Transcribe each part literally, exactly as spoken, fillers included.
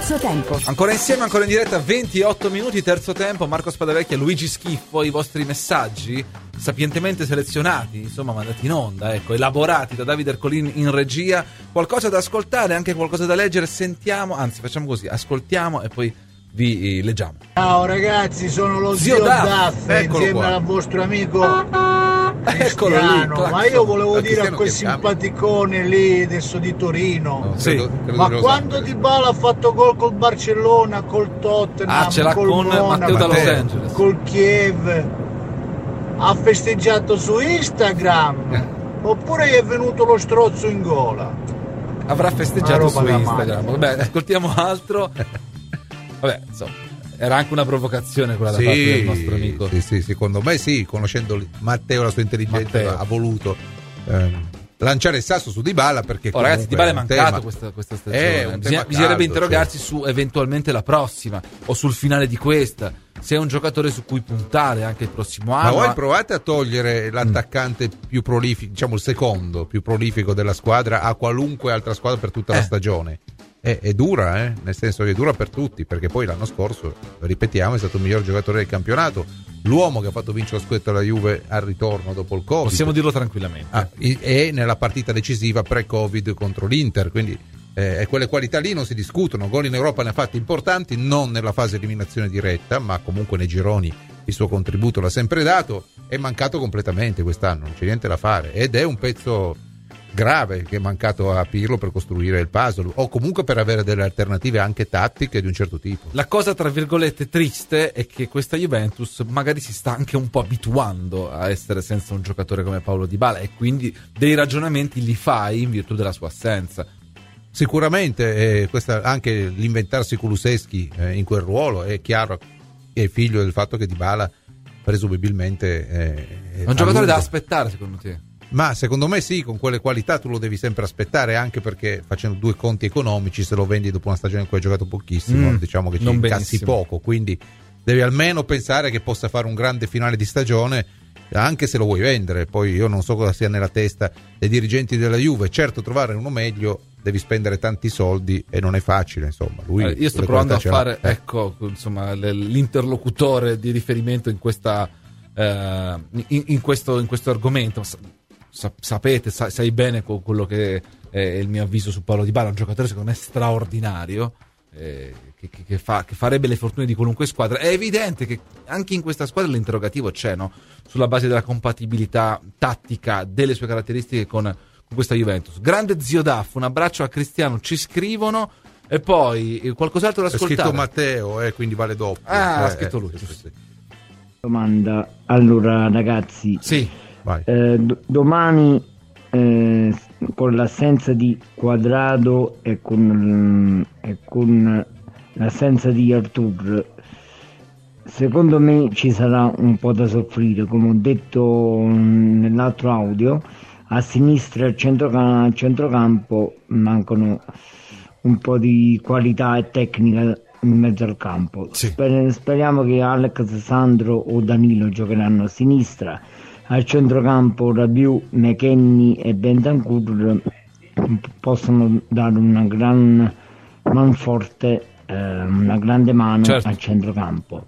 terzo tempo. Ancora insieme, ancora in diretta, ventotto minuti, terzo tempo. Marco Spadavecchia, Luigi Schiffo, i vostri messaggi sapientemente selezionati, insomma mandati in onda, ecco, elaborati da Davide Ercolin in regia. Qualcosa da ascoltare, anche qualcosa da leggere. Sentiamo, anzi facciamo così, ascoltiamo e poi vi leggiamo. Ciao ragazzi, sono lo zio, zio Daff, insieme qua. Al vostro amico Cristiano. Lì, ma io volevo dire Cristiano a quel simpaticone lì adesso di Torino, no, sì. credo, credo ma quando Dybala ha fatto gol col Barcellona, col Tottenham, ah, ce l'ha col con Monaco, Matteo da Los Angeles, col Kiev, ha festeggiato su Instagram eh. oppure gli è venuto lo strozzo in gola? Avrà festeggiato su Instagram. Vabbè, ascoltiamo altro. Vabbè, insomma, era anche una provocazione quella da sì, parte del nostro amico. Sì, sì, secondo me sì, conoscendo Matteo, la sua intelligenza, Matteo. ha voluto ehm, lanciare il sasso su Dybala perché oh, ragazzi, Dybala è mancato tema, questa, questa stagione. Bisogna, bisognerebbe interrogarsi cioè. su eventualmente la prossima o sul finale di questa. Se è un giocatore su cui puntare anche il prossimo anno. Ma voi provate a togliere l'attaccante mm. più prolifico, diciamo il secondo più prolifico della squadra a qualunque altra squadra per tutta eh. la stagione. È, è dura, eh? Nel senso che è dura per tutti, perché poi l'anno scorso, ripetiamo, è stato il miglior giocatore del campionato, l'uomo che ha fatto vincere lo scudetto alla Juve al ritorno dopo il Covid. Possiamo dirlo tranquillamente. Ah, e nella partita decisiva pre-Covid contro l'Inter, quindi eh, quelle qualità lì non si discutono. Gol in Europa ne ha fatti importanti, non nella fase eliminazione diretta, ma comunque nei gironi il suo contributo l'ha sempre dato. È mancato completamente quest'anno, non c'è niente da fare, ed è un pezzo grave che è mancato a Pirlo per costruire il puzzle o comunque per avere delle alternative anche tattiche di un certo tipo. La cosa tra virgolette triste è che questa Juventus magari si sta anche un po' abituando a essere senza un giocatore come Paulo Dybala e quindi dei ragionamenti li fai in virtù della sua assenza. Sicuramente eh, questa, anche l'inventarsi Kulusevski eh, in quel ruolo è chiaro che è figlio del fatto che Dybala presumibilmente eh, è un giocatore da aspettare secondo te? Ma secondo me sì, con quelle qualità tu lo devi sempre aspettare, anche perché facendo due conti economici, se lo vendi dopo una stagione in cui hai giocato pochissimo, mm, diciamo che ci incassi poco, quindi devi almeno pensare che possa fare un grande finale di stagione, anche se lo vuoi vendere. Poi io non so cosa sia nella testa dei dirigenti della Juve. Certo, trovare uno meglio devi spendere tanti soldi e non è facile, insomma. Lui eh, io sto provando a fare eh. ecco, insomma, l'interlocutore di riferimento in questa eh, in, in questo in questo argomento. Sapete, sa, sai bene quello che è il mio avviso su Paulo Dybala, un giocatore secondo me straordinario, eh, che, che, che, fa, che farebbe le fortune di qualunque squadra. È evidente che anche in questa squadra l'interrogativo c'è, no? Sulla base della compatibilità tattica delle sue caratteristiche con, con questa Juventus. Grande zio Daff, un abbraccio a Cristiano, ci scrivono. E poi qualcos'altro da ascoltare? Ha scritto Matteo, eh, quindi vale doppio. Ah, eh, ha scritto lui. Eh, sì, sì. Domanda, allora ragazzi, sì. Eh, d- domani eh, con l'assenza di Quadrado e con, eh, e con l'assenza di Artur, secondo me ci sarà un po' da soffrire, come ho detto nell'altro audio. A sinistra e a centrocampo, a centrocampo mancano un po' di qualità e tecnica in mezzo al campo. Sì. Sper- speriamo che Alex, Sandro o Danilo giocheranno a sinistra. Al centrocampo Rabiot, McKennie e Bentancur possono dare una gran manforte, eh, una grande mano, certo, al centrocampo.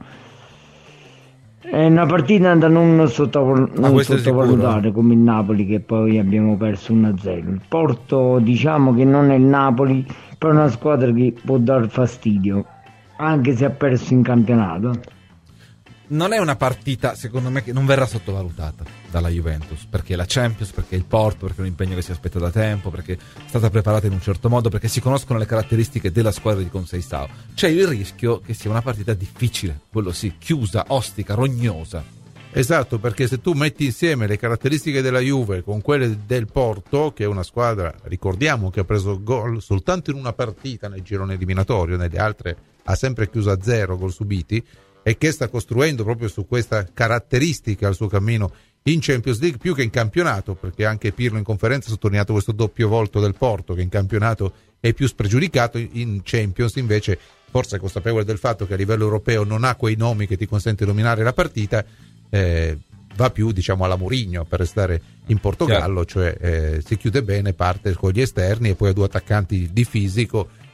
È una partita da non, sottov- non sottovalutare come il Napoli, che poi abbiamo perso uno a zero. Il Porto, diciamo che non è il Napoli, però è una squadra che può dar fastidio, anche se ha perso in campionato. Non è una partita, secondo me, che non verrà sottovalutata dalla Juventus, perché la Champions, perché il Porto, perché è un impegno che si aspetta da tempo, perché è stata preparata in un certo modo, perché si conoscono le caratteristiche della squadra di Conceição. C'è il rischio che sia una partita difficile, quello sì, chiusa, ostica, rognosa. Esatto, perché se tu metti insieme le caratteristiche della Juve con quelle del Porto, che è una squadra, ricordiamo, che ha preso gol soltanto in una partita nel girone eliminatorio, nelle altre ha sempre chiuso a zero gol subiti, e che sta costruendo proprio su questa caratteristica il suo cammino in Champions League più che in campionato, perché anche Pirlo in conferenza ha sottolineato questo doppio volto del Porto, che in campionato è più spregiudicato, in Champions invece forse è consapevole del fatto che a livello europeo non ha quei nomi che ti consente di dominare la partita, eh, va più, diciamo, alla Mourinho, per restare in Portogallo, cioè eh, si chiude bene, parte con gli esterni e poi ha due attaccanti di fisico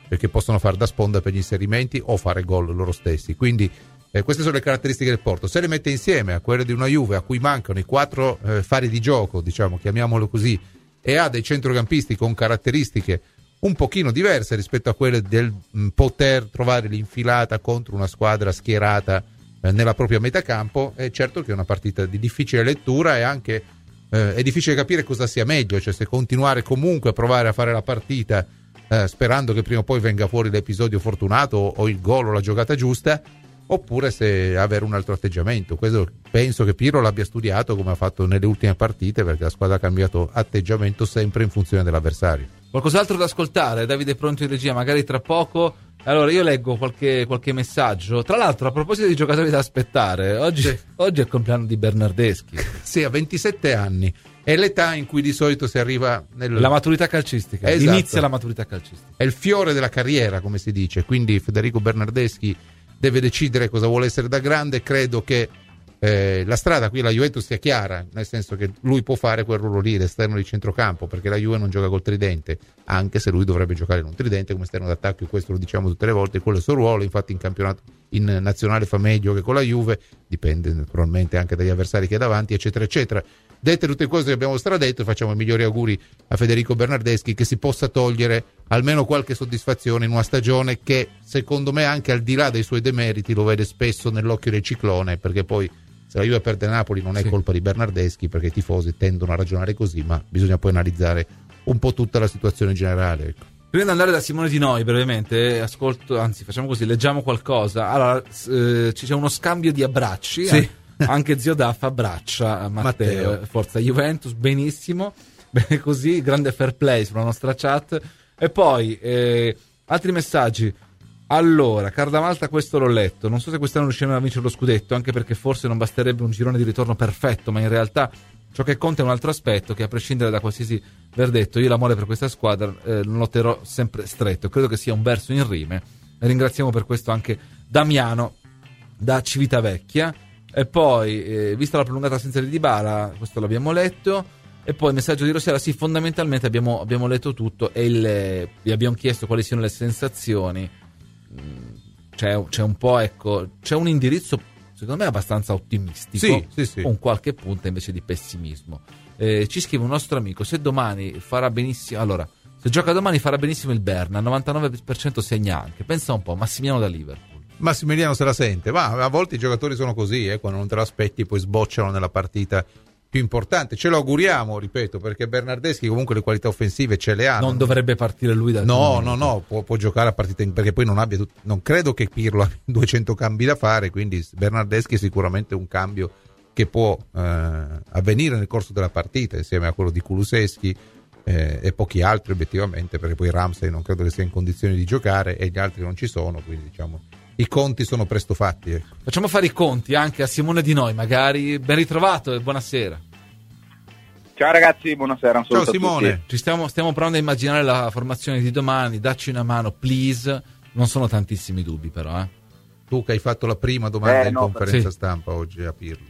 perché possono fare da sponda per gli inserimenti o fare gol loro stessi. Quindi eh, queste sono le caratteristiche del Porto. Se le mette insieme a quelle di una Juve a cui mancano i quattro eh, fari di gioco, diciamo, chiamiamolo così, e ha dei centrocampisti con caratteristiche un pochino diverse rispetto a quelle del mh, poter trovare l'infilata contro una squadra schierata eh, nella propria metacampo, è certo che è una partita di difficile lettura e anche eh, è difficile capire cosa sia meglio, cioè se continuare comunque a provare a fare la partita eh, sperando che prima o poi venga fuori l'episodio fortunato o, o il gol o la giocata giusta, oppure se avere un altro atteggiamento. Questo penso che Pirlo l'abbia studiato come ha fatto nelle ultime partite, perché la squadra ha cambiato atteggiamento sempre in funzione dell'avversario. Qualcos'altro da ascoltare? Davide è pronto in regia, magari tra poco. Allora io leggo qualche, qualche messaggio. Tra l'altro, a proposito di giocatori da aspettare, oggi, sì. oggi è il compleanno di Bernardeschi. Sì, ha ventisette anni, è l'età in cui di solito si arriva nel... la maturità calcistica, esatto. Inizia la maturità calcistica, è il fiore della carriera, come si dice. Quindi Federico Bernardeschi deve decidere cosa vuole essere da grande. Credo che eh, la strada qui alla Juventus sia chiara, nel senso che lui può fare quel ruolo lì, l'esterno di centrocampo, perché la Juve non gioca col tridente, anche se lui dovrebbe giocare in un tridente come esterno d'attacco, e questo lo diciamo tutte le volte, quello è il suo ruolo. Infatti in campionato, in nazionale fa meglio che con la Juve, dipende naturalmente anche dagli avversari che ha davanti, eccetera eccetera. Dette tutte cose che abbiamo stradetto, facciamo i migliori auguri a Federico Bernardeschi, che si possa togliere almeno qualche soddisfazione in una stagione che secondo me, anche al di là dei suoi demeriti, lo vede spesso nell'occhio del ciclone, perché poi se la Juve perde Napoli non è sì. colpa di Bernardeschi, perché i tifosi tendono a ragionare così, ma bisogna poi analizzare un po' tutta la situazione generale, ecco. Prima di andare da Simone Di Noi brevemente, ascolto, anzi facciamo così, leggiamo qualcosa. Allora, eh, c'è uno scambio di abbracci, sì. eh? Anche zio Daff abbraccia Matteo, Matteo. Forza Juventus, benissimo, bene così, grande fair play sulla nostra chat. E poi eh, altri messaggi. Allora, Cardamalta, questo l'ho letto, non so se quest'anno riusciremo a vincere lo scudetto, anche perché forse non basterebbe un girone di ritorno perfetto, ma in realtà ciò che conta è un altro aspetto, che a prescindere da qualsiasi verdetto, io l'amore per questa squadra eh, lo noterò sempre stretto. Credo che sia un verso in rime, e ringraziamo per questo anche Damiano da Civitavecchia. E poi, eh, vista la prolungata assenza di Dybala, questo l'abbiamo letto. E poi il messaggio di Rosella, sì, fondamentalmente abbiamo, abbiamo letto tutto e il, vi abbiamo chiesto quali siano le sensazioni. C'è, c'è un po', ecco, c'è un indirizzo secondo me abbastanza ottimistico, sì, sì, sì. con qualche punta invece di pessimismo. Eh, ci scrive un nostro amico: se domani farà benissimo, allora, se gioca domani farà benissimo il Berna, al novantanove per cento segna anche. Pensa un po', Massimiliano da Liverpool. Massimiliano se la sente, ma a volte i giocatori sono così, eh, quando non te lo aspetti poi sbocciano nella partita più importante. Ce lo auguriamo, ripeto, perché Bernardeschi comunque le qualità offensive ce le ha. Non, non dovrebbe partire lui da no no no può, può giocare a partita in, perché poi non abbia tut... non credo che Pirlo abbia duecento cambi da fare, quindi Bernardeschi è sicuramente un cambio che può eh, avvenire nel corso della partita, insieme a quello di Kulusevski eh, e pochi altri obiettivamente, perché poi Ramsey non credo che sia in condizioni di giocare e gli altri non ci sono, quindi diciamo i conti sono presto fatti, ecco. Facciamo fare i conti anche a Simone Di Noi, magari. Ben ritrovato e buonasera. Ciao ragazzi, buonasera. Ciao Simone. Ci stiamo, stiamo provando a immaginare la formazione di domani. Dacci una mano, please. Non sono tantissimi dubbi, però. Eh. Tu che hai fatto la prima domanda eh, in no, conferenza sì. stampa oggi a Pirlo.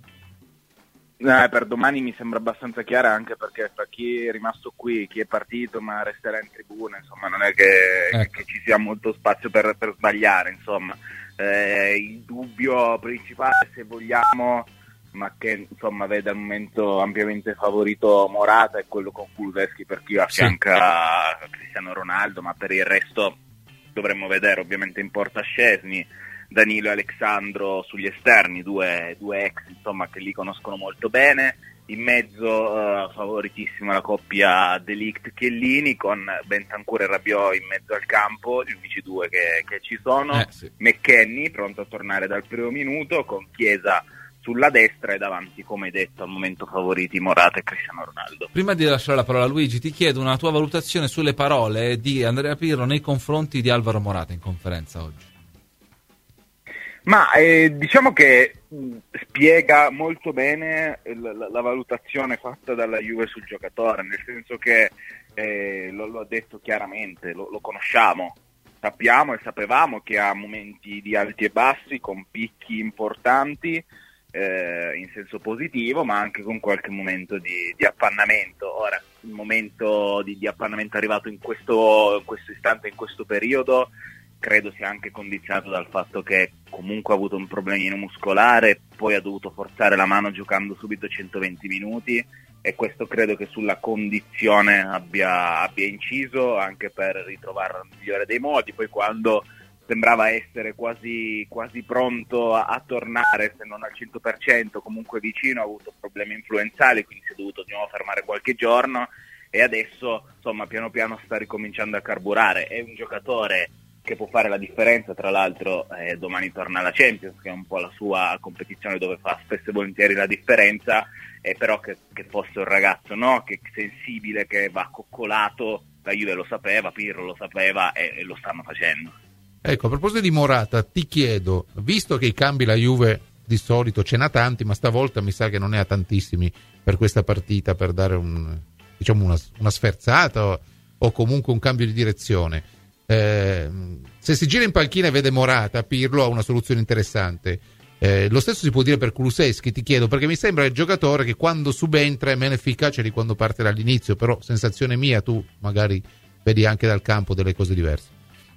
Eh, per domani mi sembra abbastanza chiara, anche perché fra chi è rimasto qui, chi è partito ma resterà in tribuna, insomma, non è che, ecco. che ci sia molto spazio per, per sbagliare, insomma. Eh, il dubbio principale, se vogliamo, ma che insomma vede al momento ampiamente favorito Morata, è quello con Kulusevski, per chi affianca sì. Cristiano Ronaldo, ma per il resto dovremmo vedere ovviamente in porta Szczesny, Danilo e Alexandro sugli esterni, due, due ex insomma che li conoscono molto bene. In mezzo uh, favoritissima la coppia De Ligt-Chiellini, con Bentancur e Rabiot in mezzo al campo, gli unici due che, che ci sono. Eh, sì. McKennie pronto a tornare dal primo minuto, con Chiesa sulla destra, e davanti, come detto, al momento favoriti Morata e Cristiano Ronaldo. Prima di lasciare la parola a Luigi, ti chiedo una tua valutazione sulle parole di Andrea Pirlo nei confronti di Alvaro Morata in conferenza oggi. Ma eh, diciamo che mh, spiega molto bene la, la valutazione fatta dalla Juve sul giocatore, nel senso che eh, lo, lo ha detto chiaramente, lo, lo conosciamo, sappiamo e sapevamo che ha momenti di alti e bassi, con picchi importanti, eh, in senso positivo, ma anche con qualche momento di, di appannamento. Ora, il momento di, di appannamento arrivato in questo, in questo istante, in questo periodo, credo sia anche condizionato dal fatto che comunque ha avuto un problemino muscolare, poi ha dovuto forzare la mano giocando subito centoventi minuti, e questo credo che sulla condizione abbia, abbia inciso, anche per ritrovare il migliore dei modi. Poi quando sembrava essere quasi, quasi pronto a, a tornare, se non al cento per cento, comunque vicino, ha avuto problemi influenzali, quindi si è dovuto di nuovo fermare qualche giorno, e adesso insomma piano piano sta ricominciando a carburare. È un giocatore che può fare la differenza, tra l'altro eh, domani torna alla Champions, che è un po' la sua competizione dove fa spesso e volentieri la differenza, eh, però che, che fosse un ragazzo, no? Che sensibile, che va coccolato, la Juve lo sapeva, Pirlo lo sapeva, e, e lo stanno facendo. Ecco, a proposito di Morata, ti chiedo, visto che i cambi la Juve di solito ce n'ha tanti, ma stavolta mi sa che non ne ha tantissimi per questa partita, per dare un, diciamo una, una sferzata o, o comunque un cambio di direzione. Eh, se si gira in panchina e vede Morata, Pirlo ha una soluzione interessante. Eh, lo stesso si può dire per Kulusevski, ti chiedo, perché mi sembra il giocatore che quando subentra è meno efficace di quando parte dall'inizio, però sensazione mia, tu magari vedi anche dal campo delle cose diverse.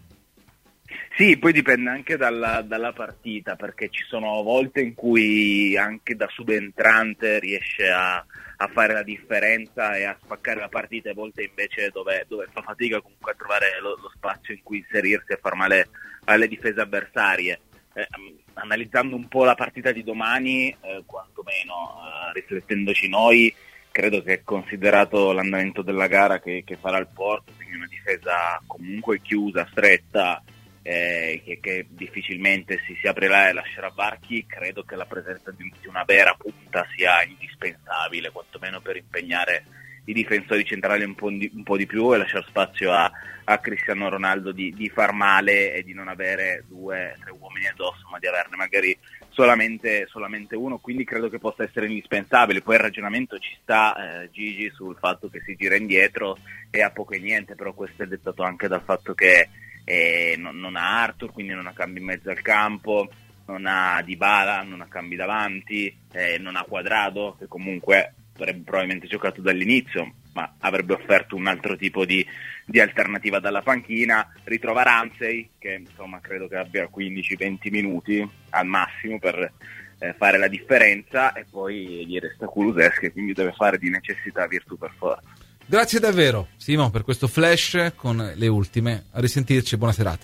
Sì, poi dipende anche dalla, dalla partita, perché ci sono volte in cui anche da subentrante riesce a, a fare la differenza e a spaccare la partita, e volte invece dove, dove fa fatica comunque a trovare lo, lo spazio in cui inserirsi e far male alle difese avversarie. Eh, analizzando un po' la partita di domani, eh, quantomeno eh, riflettendoci noi, credo che, considerato l'andamento della gara che, che farà il Porto, quindi una difesa comunque chiusa, stretta, Eh, che, che difficilmente si, si aprirà e lascerà varchi, credo che la presenza di, di una vera punta sia indispensabile, quantomeno per impegnare i difensori centrali un po' di, un po' di più, e lasciare spazio a, a Cristiano Ronaldo di, di far male e di non avere due, tre uomini addosso, ma di averne magari solamente, solamente uno. Quindi credo che possa essere indispensabile. Poi il ragionamento ci sta, eh, Gigi, sul fatto che si gira indietro e ha poco e niente, però questo è dettato anche dal fatto che Eh, non, non ha Arthur, quindi non ha cambi in mezzo al campo, non ha Dybala, non ha cambi davanti, eh, non ha Quadrado, che comunque avrebbe probabilmente giocato dall'inizio, ma avrebbe offerto un altro tipo di, di alternativa dalla panchina. Ritrova Ramsey, che insomma credo che abbia quindici venti minuti al massimo per eh, fare la differenza, e poi gli resta Kulusevski, quindi deve fare di necessità virtù per forza. Grazie davvero, Simo, per questo flash con le ultime. A risentirci, buona serata.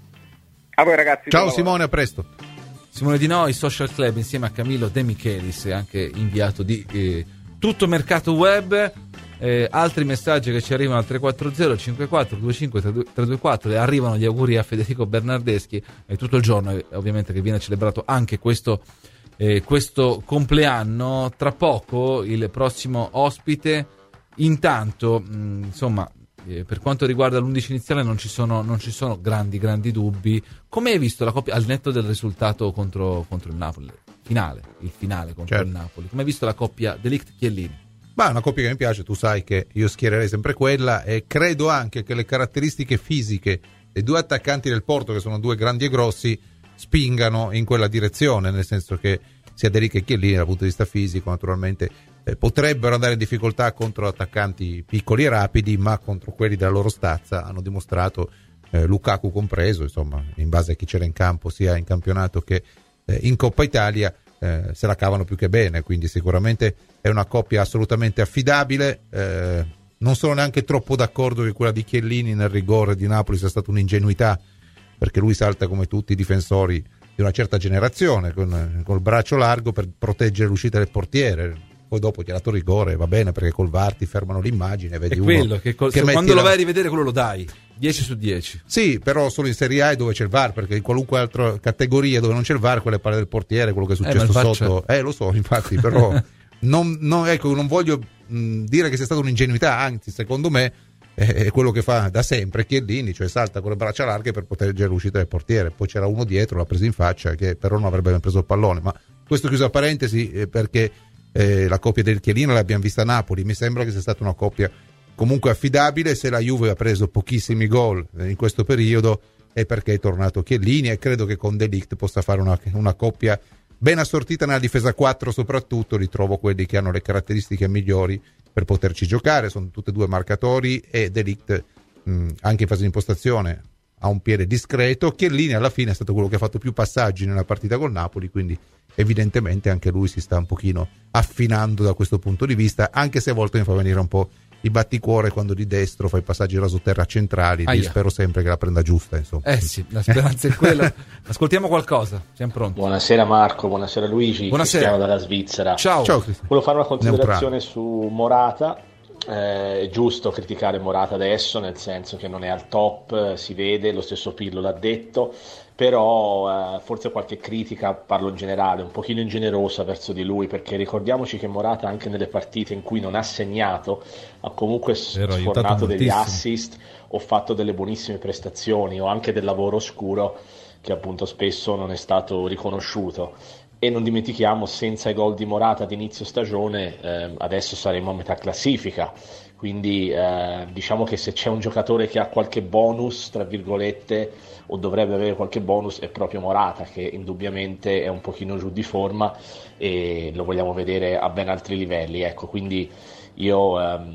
A voi ragazzi. Ciao Simone, a presto. Simone Di Noi, Social Club, insieme a Camillo De Michelis, anche inviato di eh, Tutto Mercato Web. Eh, altri messaggi che ci arrivano al tre quattro zero cinque quattro due cinque tre due quattro, e arrivano gli auguri a Federico Bernardeschi, e tutto il giorno eh, ovviamente che viene celebrato anche questo, eh, questo compleanno. Tra poco il prossimo ospite. Intanto, mh, insomma, eh, per quanto riguarda l'undici iniziale non ci sono, non ci sono grandi, grandi dubbi. Come hai visto la coppia, al netto del risultato contro, contro il Napoli, finale, il finale contro certo. il Napoli, come hai visto la coppia De Ligt-Chiellini? Ma è una coppia che mi piace, tu sai che io schiererei sempre quella, e credo anche che le caratteristiche fisiche dei due attaccanti del Porto, che sono due grandi e grossi, spingano in quella direzione, nel senso che sia De Ligt che Chiellini dal punto di vista fisico naturalmente eh, potrebbero andare in difficoltà contro attaccanti piccoli e rapidi, ma contro quelli della loro stazza hanno dimostrato, eh, Lukaku compreso, insomma, in base a chi c'era in campo sia in campionato che eh, in Coppa Italia, eh, se la cavano più che bene, quindi sicuramente è una coppia assolutamente affidabile. Eh, non sono neanche troppo d'accordo che quella di Chiellini nel rigore di Napoli sia stata un'ingenuità, perché lui salta come tutti i difensori di una certa generazione con, col braccio largo per proteggere l'uscita del portiere. Poi dopo ti ha dato rigore, va bene, perché col V A R ti fermano l'immagine e vedi è uno quello che, col, che quando lo la... vai a rivedere quello lo dai dieci su dieci. Sì, però solo in Serie A dove c'è il V A R, perché in qualunque altra categoria dove non c'è il V A R, quelle palle del portiere, quello che è successo eh, sotto eh lo so infatti, però non, non, ecco, non voglio mh, dire che sia stata un'ingenuità, anzi secondo me è quello che fa da sempre Chiellini, cioè salta con le braccia larghe per proteggere l'uscita del portiere. Poi c'era uno dietro, l'ha preso in faccia, che però non avrebbe ben preso il pallone. Ma questo chiuso a parentesi, eh, perché eh, la coppia del Chiellini l'abbiamo vista a Napoli, mi sembra che sia stata una coppia comunque affidabile. Se la Juve ha preso pochissimi gol in questo periodo è perché è tornato Chiellini, e credo che con De Ligt possa fare una, una coppia ben assortita nella difesa quattro soprattutto, ritrovo quelli che hanno le caratteristiche migliori per poterci giocare, sono tutti e due marcatori, e De Ligt mh, anche in fase di impostazione ha un piede discreto. Chiellini alla fine è stato quello che ha fatto più passaggi nella partita col Napoli, quindi evidentemente anche lui si sta un pochino affinando da questo punto di vista, anche se a volte mi fa venire un po' i batticuore quando di destro fa i passaggi rasoterra centrali. Io spero sempre che la prenda giusta, insomma. Eh sì, la speranza è quella. Ascoltiamo qualcosa, siamo pronti. Buonasera Marco, buonasera Luigi. Buonasera. Cristiano dalla Svizzera. Ciao. Ciao. Volevo fare una considerazione su Morata. Eh, è giusto criticare Morata adesso, nel senso che non è al top, si vede, lo stesso Pirlo l'ha detto, però eh, forse qualche critica, parlo in generale, un pochino ingenerosa verso di lui, perché ricordiamoci che Morata anche nelle partite in cui non ha segnato ha comunque Vero, sfornato degli moltissimo. assist o fatto delle buonissime prestazioni, o anche del lavoro oscuro che appunto spesso non è stato riconosciuto. E non dimentichiamo, senza i gol di Morata ad inizio stagione, eh, adesso saremo a metà classifica, quindi eh, diciamo che se c'è un giocatore che ha qualche bonus, tra virgolette, o dovrebbe avere qualche bonus, è proprio Morata, che indubbiamente è un pochino giù di forma e lo vogliamo vedere a ben altri livelli, ecco, quindi io ehm,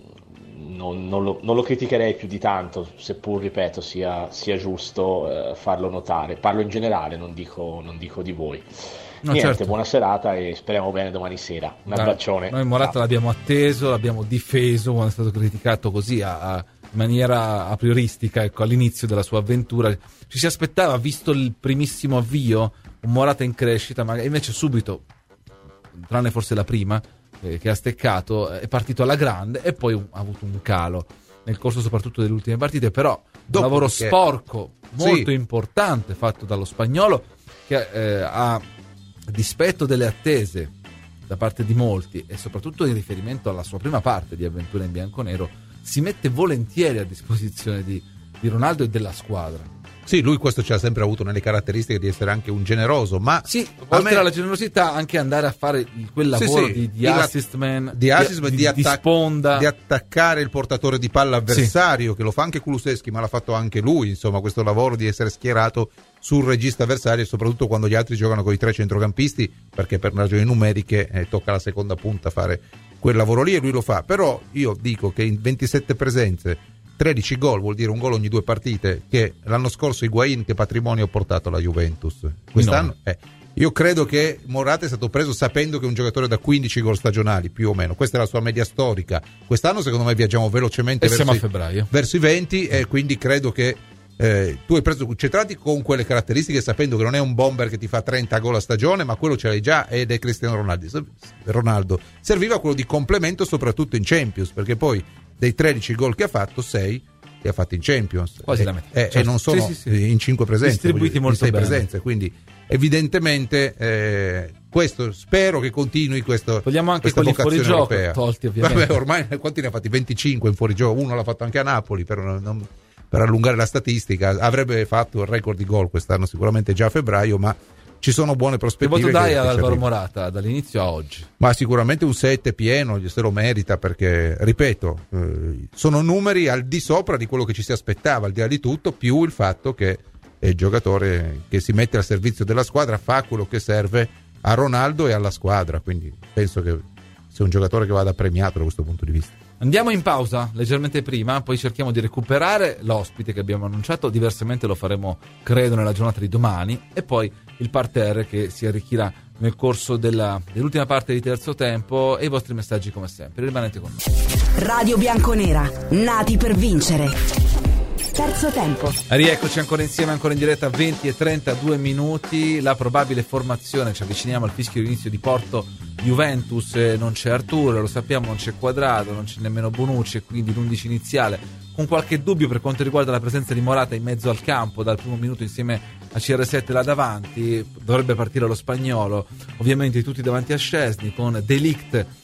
non, non, lo, non lo criticherei più di tanto, seppur, ripeto, sia, sia giusto eh, farlo notare. Parlo in generale, non dico, non dico di voi. No, Niente, certo. Buona serata e speriamo bene domani sera. Un abbraccione. Noi Morata Ciao. l'abbiamo atteso, l'abbiamo difeso quando è stato criticato così a, a, in maniera a prioristica, ecco, all'inizio della sua avventura. Ci si aspettava, visto il primissimo avvio, un Morata in crescita, ma invece subito, tranne forse la prima, eh, che ha steccato, è partito alla grande e poi un, ha avuto un calo nel corso soprattutto delle ultime partite, però Dopo un lavoro che... sporco, molto sì. importante fatto dallo spagnolo, che eh, ha, a dispetto delle attese da parte di molti e soprattutto in riferimento alla sua prima parte di avventura in bianconero, si mette volentieri a disposizione di, di Ronaldo e della squadra. Sì, lui questo ci ha sempre avuto nelle caratteristiche di essere anche un generoso, ma sì, oltre me... alla generosità anche andare a fare quel lavoro sì, sì. di, di assist man, di, assist man, di, di, di, attac- di sponda, di attaccare il portatore di palla avversario, sì. che lo fa anche Kulusevski, ma l'ha fatto anche lui, insomma, questo lavoro di essere schierato sul regista avversario, soprattutto quando gli altri giocano con i tre centrocampisti, perché per ragioni numeriche eh, tocca alla seconda punta fare quel lavoro lì e lui lo fa. Però io dico che in ventisette presenze, tredici gol, vuol dire un gol ogni due partite, che l'anno scorso Higuain che patrimonio ha portato alla Juventus. Quest'anno eh, io credo che Morata è stato preso sapendo che è un giocatore da quindici gol stagionali più o meno, questa è la sua media storica. Quest'anno secondo me viaggiamo velocemente verso, siamo a febbraio. verso i venti e quindi credo che eh, tu hai preso Cuccetrati con quelle caratteristiche, sapendo che non è un bomber che ti fa trenta gol a stagione, ma quello ce l'hai già ed è Cristiano Ronaldo. Ronaldo serviva quello di complemento soprattutto in Champions, perché poi dei tredici gol che ha fatto, sei li ha fatti in Champions. Quasi e, la metà. E, Certo. e non sono sì, sì, sì. in cinque presenze, distribuiti molto sei bene. presenze, quindi evidentemente eh, questo spero che continui questo. Togliamo anche questa quelli fuori vocazione gioco, europea. tolti ovviamente. Vabbè, ormai quanti ne ha fatti? venticinque in fuorigioco, uno l'ha fatto anche a Napoli per, non, per allungare la statistica, avrebbe fatto il record di gol quest'anno sicuramente già a febbraio, ma ci sono buone prospettive. Che voto dai ad Alvaro arriva. Morata dall'inizio a oggi? Ma sicuramente un sette pieno, se lo merita, perché ripeto, eh, sono numeri al di sopra di quello che ci si aspettava, al di là di tutto, più il fatto che è il giocatore che si mette al servizio della squadra, fa quello che serve a Ronaldo e alla squadra, quindi penso che sia un giocatore che vada premiato da questo punto di vista. Andiamo in pausa leggermente prima, poi cerchiamo di recuperare l'ospite che abbiamo annunciato, diversamente lo faremo credo nella giornata di domani, e poi il parterre che si arricchirà nel corso della, dell'ultima parte di terzo tempo, e i vostri messaggi come sempre. Rimanete con noi. Radio Bianconera, nati per vincere. Terzo tempo. Rieccoci ancora insieme, ancora in diretta, venti e trentadue minuti. La probabile formazione, ci avviciniamo al fischio di inizio di Porto Juventus. Non c'è Arturo, lo sappiamo, non c'è Quadrado, non c'è nemmeno Bonucci, e quindi l'undici iniziale, con qualche dubbio per quanto riguarda la presenza di Morata in mezzo al campo dal primo minuto insieme a C R sette là davanti. Dovrebbe partire lo spagnolo, ovviamente tutti davanti a Szczesny, con De Ligt e,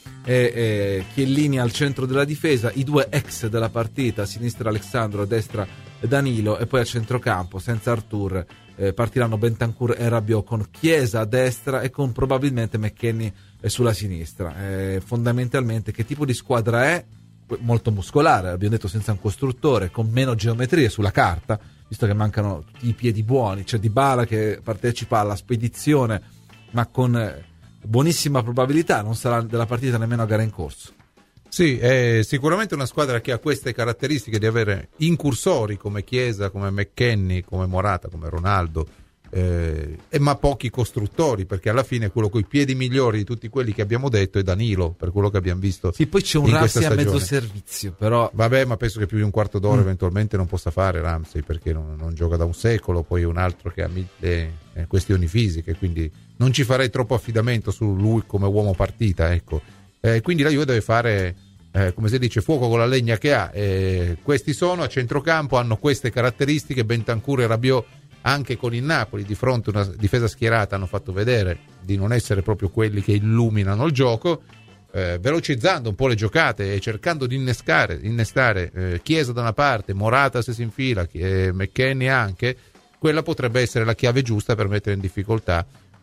e Chiellini al centro della difesa, i due ex della partita, a sinistra Alexandro, a destra Danilo, e poi a centrocampo senza Artur eh, partiranno Bentancur e Rabiot, con Chiesa a destra e con probabilmente McKennie sulla sinistra. Eh, fondamentalmente che tipo di squadra è? Molto muscolare, abbiamo detto, senza un costruttore, con meno geometrie sulla carta, visto che mancano tutti i piedi buoni. C'è Dybala che partecipa alla spedizione ma con buonissima probabilità non sarà della partita nemmeno a gara in corso. Sì, è sicuramente una squadra che ha queste caratteristiche di avere incursori come Chiesa, come McKennie, come Morata, come Ronaldo, eh, ma pochi costruttori, perché alla fine quello coi piedi migliori di tutti quelli che abbiamo detto è Danilo, per quello che abbiamo visto. Sì, poi c'è un Ramsey a mezzo servizio, però vabbè, ma penso che più di un quarto d'ora mm. eventualmente non possa fare Ramsey, perché non, non gioca da un secolo, poi un altro che ha mille eh, questioni fisiche, quindi non ci farei troppo affidamento su lui come uomo partita, ecco. Eh, quindi la Juve deve fare, eh, come si dice, fuoco con la legna che ha. Eh, questi sono a centrocampo, hanno queste caratteristiche. Bentancur e Rabiot, anche con il Napoli di fronte a una difesa schierata, hanno fatto vedere di non essere proprio quelli che illuminano il gioco, eh, velocizzando un po' le giocate e cercando di innescare, innestare eh, Chiesa da una parte, Morata se si infila, eh, McKennie anche. Quella potrebbe essere la chiave giusta per mettere in difficoltà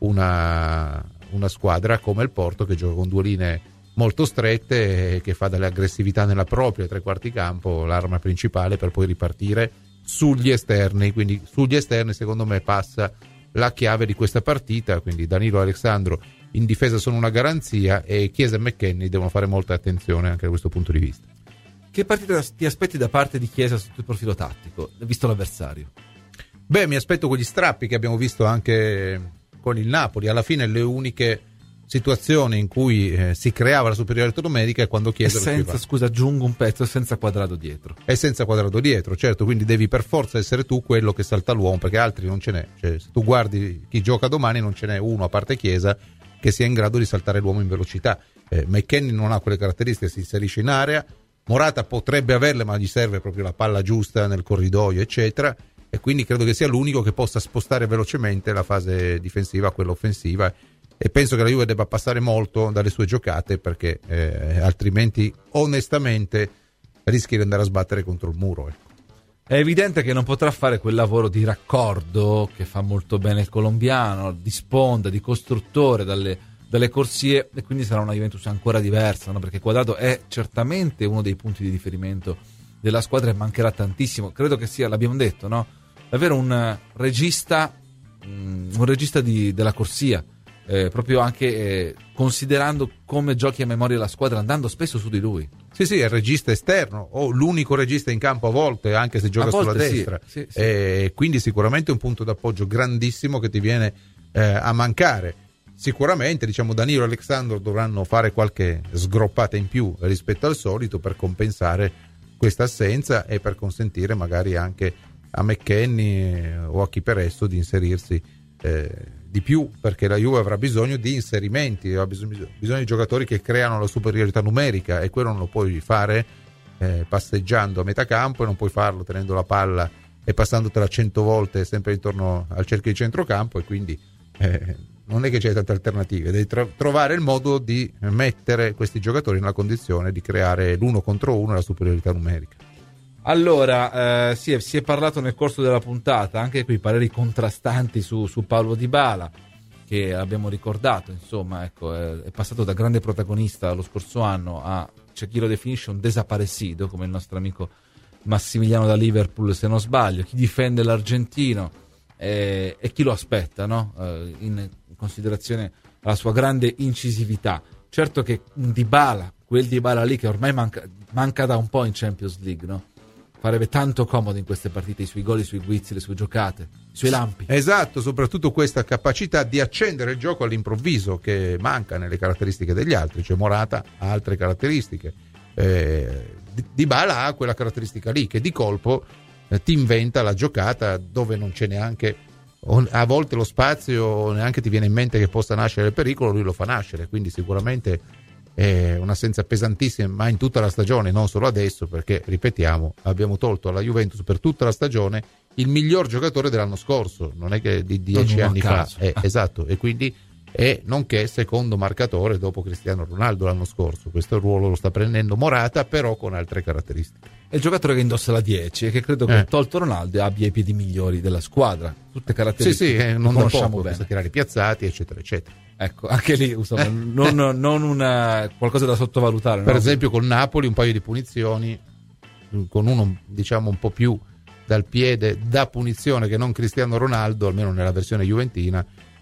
una, una squadra come il Porto, che gioca con due linee molto strette e che fa dell'aggressività nella propria tre quarti campo l'arma principale per poi ripartire sugli esterni. Quindi sugli esterni secondo me passa la chiave di questa partita, quindi Danilo e Alexandro in difesa sono una garanzia e Chiesa e McKennie devono fare molta attenzione anche da questo punto di vista. Che partita ti aspetti da parte di Chiesa sotto il profilo tattico, visto l'avversario? Beh, mi aspetto quegli strappi che abbiamo visto anche con il Napoli. Alla fine le uniche situazione in cui eh, si creava la superiorità numerica è quando Chiesa senza, scusa, aggiungo un pezzo, senza Quadrado dietro. È senza Quadrado dietro, certo, quindi devi per forza essere tu quello che salta l'uomo, perché altri non ce n'è. Cioè, se tu guardi chi gioca domani non ce n'è uno, a parte Chiesa, che sia in grado di saltare l'uomo in velocità. eh, McKennie non ha quelle caratteristiche, si inserisce in area. Morata potrebbe averle, ma gli serve proprio la palla giusta nel corridoio, eccetera, e quindi credo che sia l'unico che possa spostare velocemente la fase difensiva a quella offensiva. E penso che la Juve debba passare molto dalle sue giocate, perché eh, altrimenti onestamente rischi di andare a sbattere contro il muro, ecco. È evidente che non potrà fare quel lavoro di raccordo che fa molto bene il colombiano, di sponda, di costruttore dalle, dalle corsie, e quindi sarà una Juventus ancora diversa, no? Perché Quadrado è certamente uno dei punti di riferimento della squadra e mancherà tantissimo. Credo che sia, l'abbiamo detto, no? Davvero un regista, un regista di, della corsia. Eh, proprio anche eh, considerando come giochi a memoria la squadra, andando spesso su di lui. Sì, sì, è il regista esterno o l'unico regista in campo a volte, anche se gioca sulla destra. Sì, sì, sì. E quindi sicuramente un punto d'appoggio grandissimo che ti viene eh, a mancare. Sicuramente, diciamo, Danilo e Alexandro dovranno fare qualche sgroppata in più rispetto al solito per compensare questa assenza e per consentire magari anche a McKennie o a chi per esso di inserirsi eh, di più, perché la Juve avrà bisogno di inserimenti, ha bisogno, bisogno di giocatori che creano la superiorità numerica, e quello non lo puoi fare eh, passeggiando a metà campo, e non puoi farlo tenendo la palla e passandotela cento volte sempre intorno al cerchio di centrocampo, e quindi eh, non è che c'è tante alternative, devi tro- trovare il modo di mettere questi giocatori nella condizione di creare l'uno contro uno e la superiorità numerica. Allora, eh, si, è, si è parlato nel corso della puntata anche qui pareri contrastanti su, su Paulo Dybala, che abbiamo ricordato, insomma, ecco, è, è passato da grande protagonista lo scorso anno a, c'è chi lo definisce un desaparecido, come il nostro amico Massimiliano da Liverpool, se non sbaglio, chi difende l'argentino eh, e chi lo aspetta, no? Eh, in considerazione alla sua grande incisività. Certo che un Dybala, quel Dybala lì che ormai manca, manca da un po' in Champions League, no? Farebbe tanto comodo in queste partite, i suoi gol, i suoi guizzi, le sue giocate, i suoi lampi. Esatto, soprattutto questa capacità di accendere il gioco all'improvviso che manca nelle caratteristiche degli altri. Cioè Morata ha altre caratteristiche, eh, Dybala ha quella caratteristica lì che di colpo eh, ti inventa la giocata dove non c'è neanche a volte lo spazio, neanche ti viene in mente che possa nascere il pericolo, lui lo fa nascere. Quindi sicuramente è un'assenza pesantissima, ma in tutta la stagione, non solo adesso, perché ripetiamo, abbiamo tolto alla Juventus per tutta la stagione il miglior giocatore dell'anno scorso, non è che di dieci anni fa, eh, esatto, e quindi è nonché secondo marcatore dopo Cristiano Ronaldo l'anno scorso. Questo ruolo lo sta prendendo Morata, però con altre caratteristiche. È il giocatore che indossa la dieci e che credo che eh. tolto Ronaldo abbia i piedi migliori della squadra, tutte caratteristiche sì, sì, che non conosciamo poco, bene, tirare piazzati eccetera eccetera. Ecco, anche lì insomma, non, non una, qualcosa da sottovalutare. Per no? esempio col Napoli un paio di punizioni, con uno diciamo un po' più dal piede da punizione che non Cristiano Ronaldo, almeno nella versione juventina,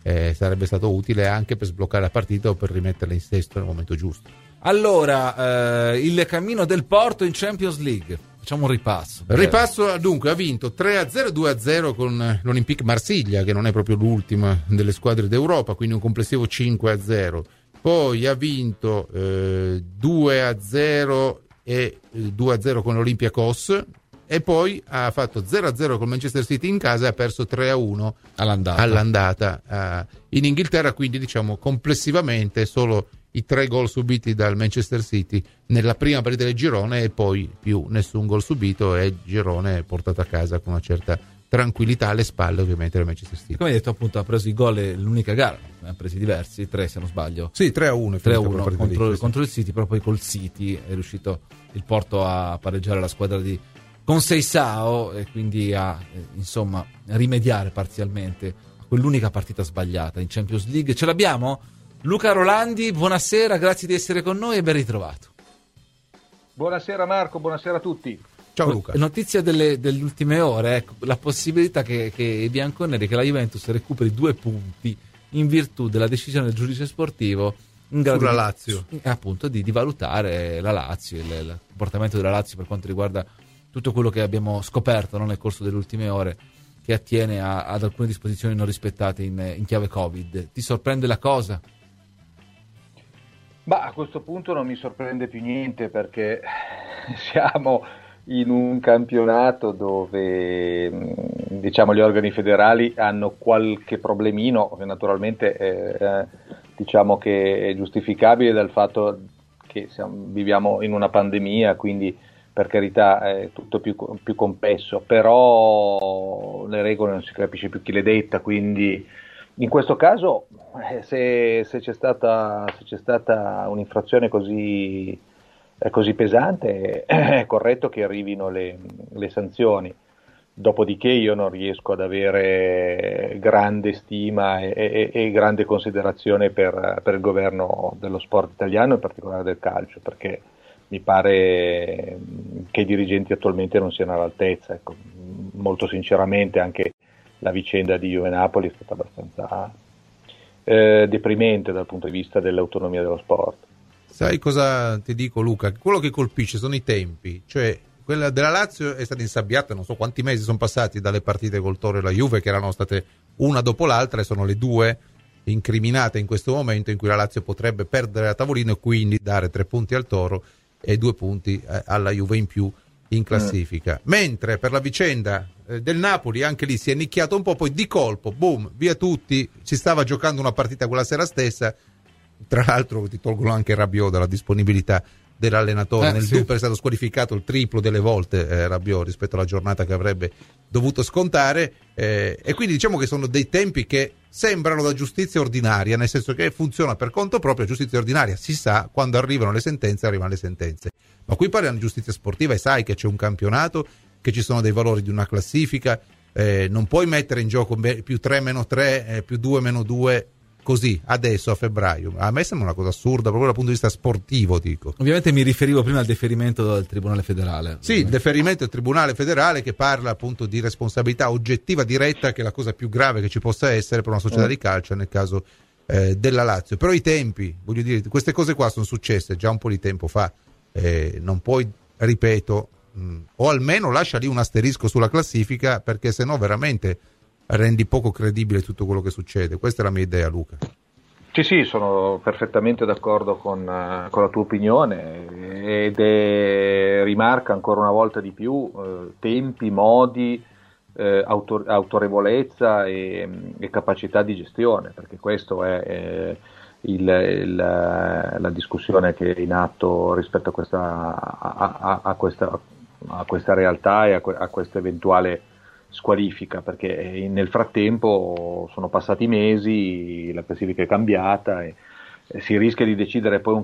eh, sarebbe stato utile anche per sbloccare la partita o per rimetterla in sesto nel momento giusto. Allora, eh, il cammino del Porto in Champions League, facciamo un ripasso. Il ripasso, dunque, ha vinto tre a zero, due a zero con l'Olympique Marsiglia, che non è proprio l'ultima delle squadre d'Europa, quindi un complessivo cinque a zero. Poi ha vinto eh, due a zero e due a zero con l'Olympiakos, e poi ha fatto zero a zero con Manchester City in casa e ha perso tre a uno all'andata, all'andata uh, in Inghilterra. Quindi diciamo complessivamente solo i tre gol subiti dal Manchester City nella prima partita del girone, e poi più nessun gol subito, e il girone portato a casa con una certa tranquillità alle spalle ovviamente del Manchester City. Come hai detto, appunto, ha preso i gol l'unica gara, ne ha presi diversi, tre se non sbaglio. Sì, tre a uno tre a uno contro, contro il City, però poi col City è riuscito il Porto a pareggiare la squadra di Conceição e quindi a eh, insomma rimediare parzialmente a quell'unica partita sbagliata in Champions League. Ce l'abbiamo? Luca Rolandi, buonasera, grazie di essere con noi e ben ritrovato. Buonasera Marco, buonasera a tutti. Ciao Luca. Notizia delle, delle ultime ore, ecco, la possibilità che, che i bianconeri, che la Juventus recuperi due punti in virtù della decisione del giudice sportivo in grado sulla di, Lazio, appunto di, di valutare la Lazio, il, il comportamento della Lazio per quanto riguarda tutto quello che abbiamo scoperto, no, nel corso delle ultime ore, che attiene a, ad alcune disposizioni non rispettate in, in chiave Covid. Ti sorprende la cosa? Ma a questo punto non mi sorprende più niente, perché siamo in un campionato dove, diciamo, gli organi federali hanno qualche problemino, che naturalmente eh, diciamo che è giustificabile dal fatto che siamo, viviamo in una pandemia, quindi per carità è tutto più, più complesso, però le regole non si capisce più chi le detta, quindi in questo caso eh, se, se, c'è stata, se c'è stata un'infrazione così, eh, così pesante è corretto che arrivino le, le sanzioni. Dopodiché io non riesco ad avere grande stima e, e, e grande considerazione per, per il governo dello sport italiano, in particolare del calcio, perché mi pare che i dirigenti attualmente non siano all'altezza. Ecco, molto sinceramente anche la vicenda di Juve Napoli è stata abbastanza eh, deprimente dal punto di vista dell'autonomia dello sport. Sai cosa ti dico, Luca? Quello che colpisce sono i tempi, cioè quella della Lazio è stata insabbiata, non so quanti mesi sono passati dalle partite col Toro e la Juve, che erano state una dopo l'altra, e sono le due incriminate in questo momento in cui la Lazio potrebbe perdere a tavolino e quindi dare tre punti al Toro e due punti eh, alla Juve in più in classifica. Mm. Mentre per la vicenda eh, del Napoli, anche lì si è nicchiato un po', poi di colpo, boom, via tutti, si stava giocando una partita quella sera stessa, tra l'altro ti tolgono anche Rabiot dalla disponibilità dell'allenatore, eh, nel sì. Duper è stato squalificato il triplo delle volte eh, Rabiot rispetto alla giornata che avrebbe dovuto scontare, eh, e quindi diciamo che sono dei tempi che sembrano da giustizia ordinaria, nel senso che funziona per conto proprio. Giustizia ordinaria si sa, quando arrivano le sentenze arrivano le sentenze, ma qui parliamo di giustizia sportiva e sai che c'è un campionato, che ci sono dei valori di una classifica, eh, non puoi mettere in gioco più tre meno tre, eh, più due meno due così adesso a febbraio. A me sembra una cosa assurda proprio dal punto di vista sportivo, dico. Ovviamente mi riferivo prima al deferimento del Tribunale Federale. Sì, il deferimento del Tribunale Federale, che parla appunto di responsabilità oggettiva diretta, che è la cosa più grave che ci possa essere per una società mm. di calcio, nel caso eh, della Lazio. Però i tempi, voglio dire, queste cose qua sono successe già un po' di tempo fa, eh, non puoi, ripeto, mh, o almeno lascia lì un asterisco sulla classifica, perché sennò veramente rendi poco credibile tutto quello che succede. Questa è la mia idea, Luca. Sì, sì, sono perfettamente d'accordo con, uh, con la tua opinione, ed è, rimarca ancora una volta di più eh, tempi, modi, eh, autor- autorevolezza e, e capacità di gestione, perché questo è eh, il, il, la discussione che è in atto rispetto a questa, a, a, a questa, a questa realtà e a, a questa eventuale squalifica, perché nel frattempo sono passati mesi, la classifica è cambiata e si rischia di decidere poi un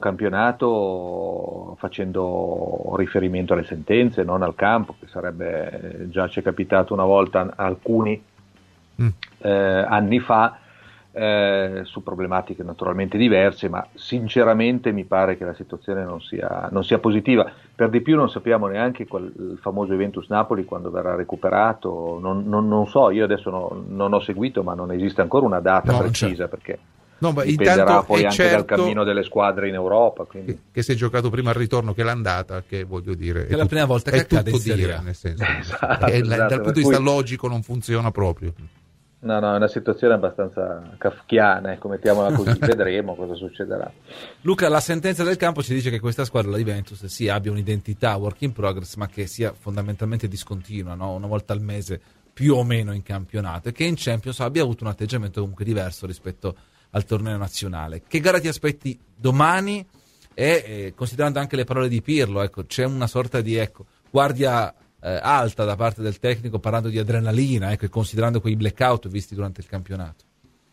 campionato facendo riferimento alle sentenze, non al campo, che sarebbe, già ci è capitato una volta alcuni mm. eh, anni fa, eh, su problematiche naturalmente diverse, ma sinceramente mi pare che la situazione non sia, non sia positiva. Per di più non sappiamo neanche qual, il famoso Juventus Napoli quando verrà recuperato, non, non, non so, io adesso no, non ho seguito, ma non esiste ancora una data no, precisa, perché no, ma dipenderà poi anche certo dal cammino delle squadre in Europa. Quindi. Che, che si è giocato prima il ritorno che l'andata, che voglio dire è, è la prima volta che è accade tutto in dire, nel senso, esatto, è, esatto, dal punto di vista cui... logico non funziona proprio. No, no, è una situazione abbastanza kafkiana, ecco, mettiamola così, vedremo cosa succederà. Luca, la sentenza del campo ci dice che questa squadra, la Juventus, sì, abbia un'identità work in progress, ma che sia fondamentalmente discontinua, no? Una volta al mese più o meno in campionato, e che in Champions abbia avuto un atteggiamento comunque diverso rispetto al torneo nazionale. Che gara ti aspetti domani? E eh, considerando anche le parole di Pirlo, ecco, c'è una sorta di ecco, guardia eh, alta da parte del tecnico, parlando di adrenalina, ecco, e considerando quei blackout visti durante il campionato.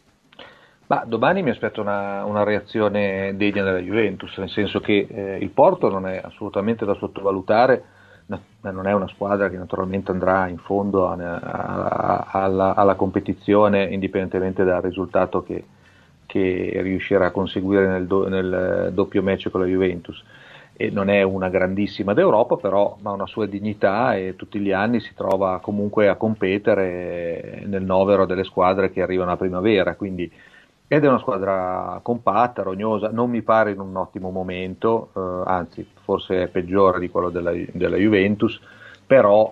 Ma domani mi aspetto una, una reazione degna della Juventus, nel senso che eh, il Porto non è assolutamente da sottovalutare, no, non è una squadra che naturalmente andrà in fondo a, a, alla, alla competizione indipendentemente dal risultato che, che riuscirà a conseguire nel, do, nel doppio match con la Juventus. E non è una grandissima d'Europa, però ha una sua dignità e tutti gli anni si trova comunque a competere nel novero delle squadre che arrivano a primavera, quindi ed è una squadra compatta, rognosa, non mi pare in un ottimo momento, eh, anzi forse è peggiore di quello della, della Juventus, però,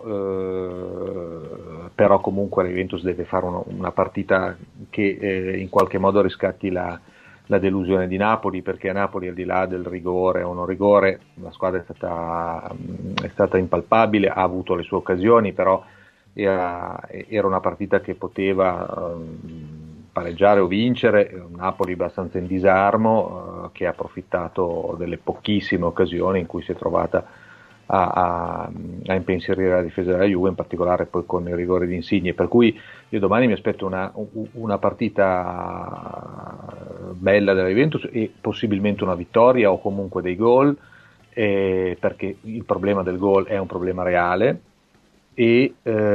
eh, però comunque la Juventus deve fare uno, una partita che eh, in qualche modo riscatti la, la delusione di Napoli, perché a Napoli, al di là del rigore o non rigore, la squadra è stata, è stata impalpabile, ha avuto le sue occasioni, però era, era una partita che poteva um, pareggiare o vincere, un Napoli abbastanza in disarmo, uh, che ha approfittato delle pochissime occasioni in cui si è trovata a, a, a impensierire la difesa della Juve, in particolare poi con il rigore di Insigne, per cui io domani mi aspetto una, una partita bella della Juventus e possibilmente una vittoria o comunque dei gol, eh, perché il problema del gol è un problema reale. E,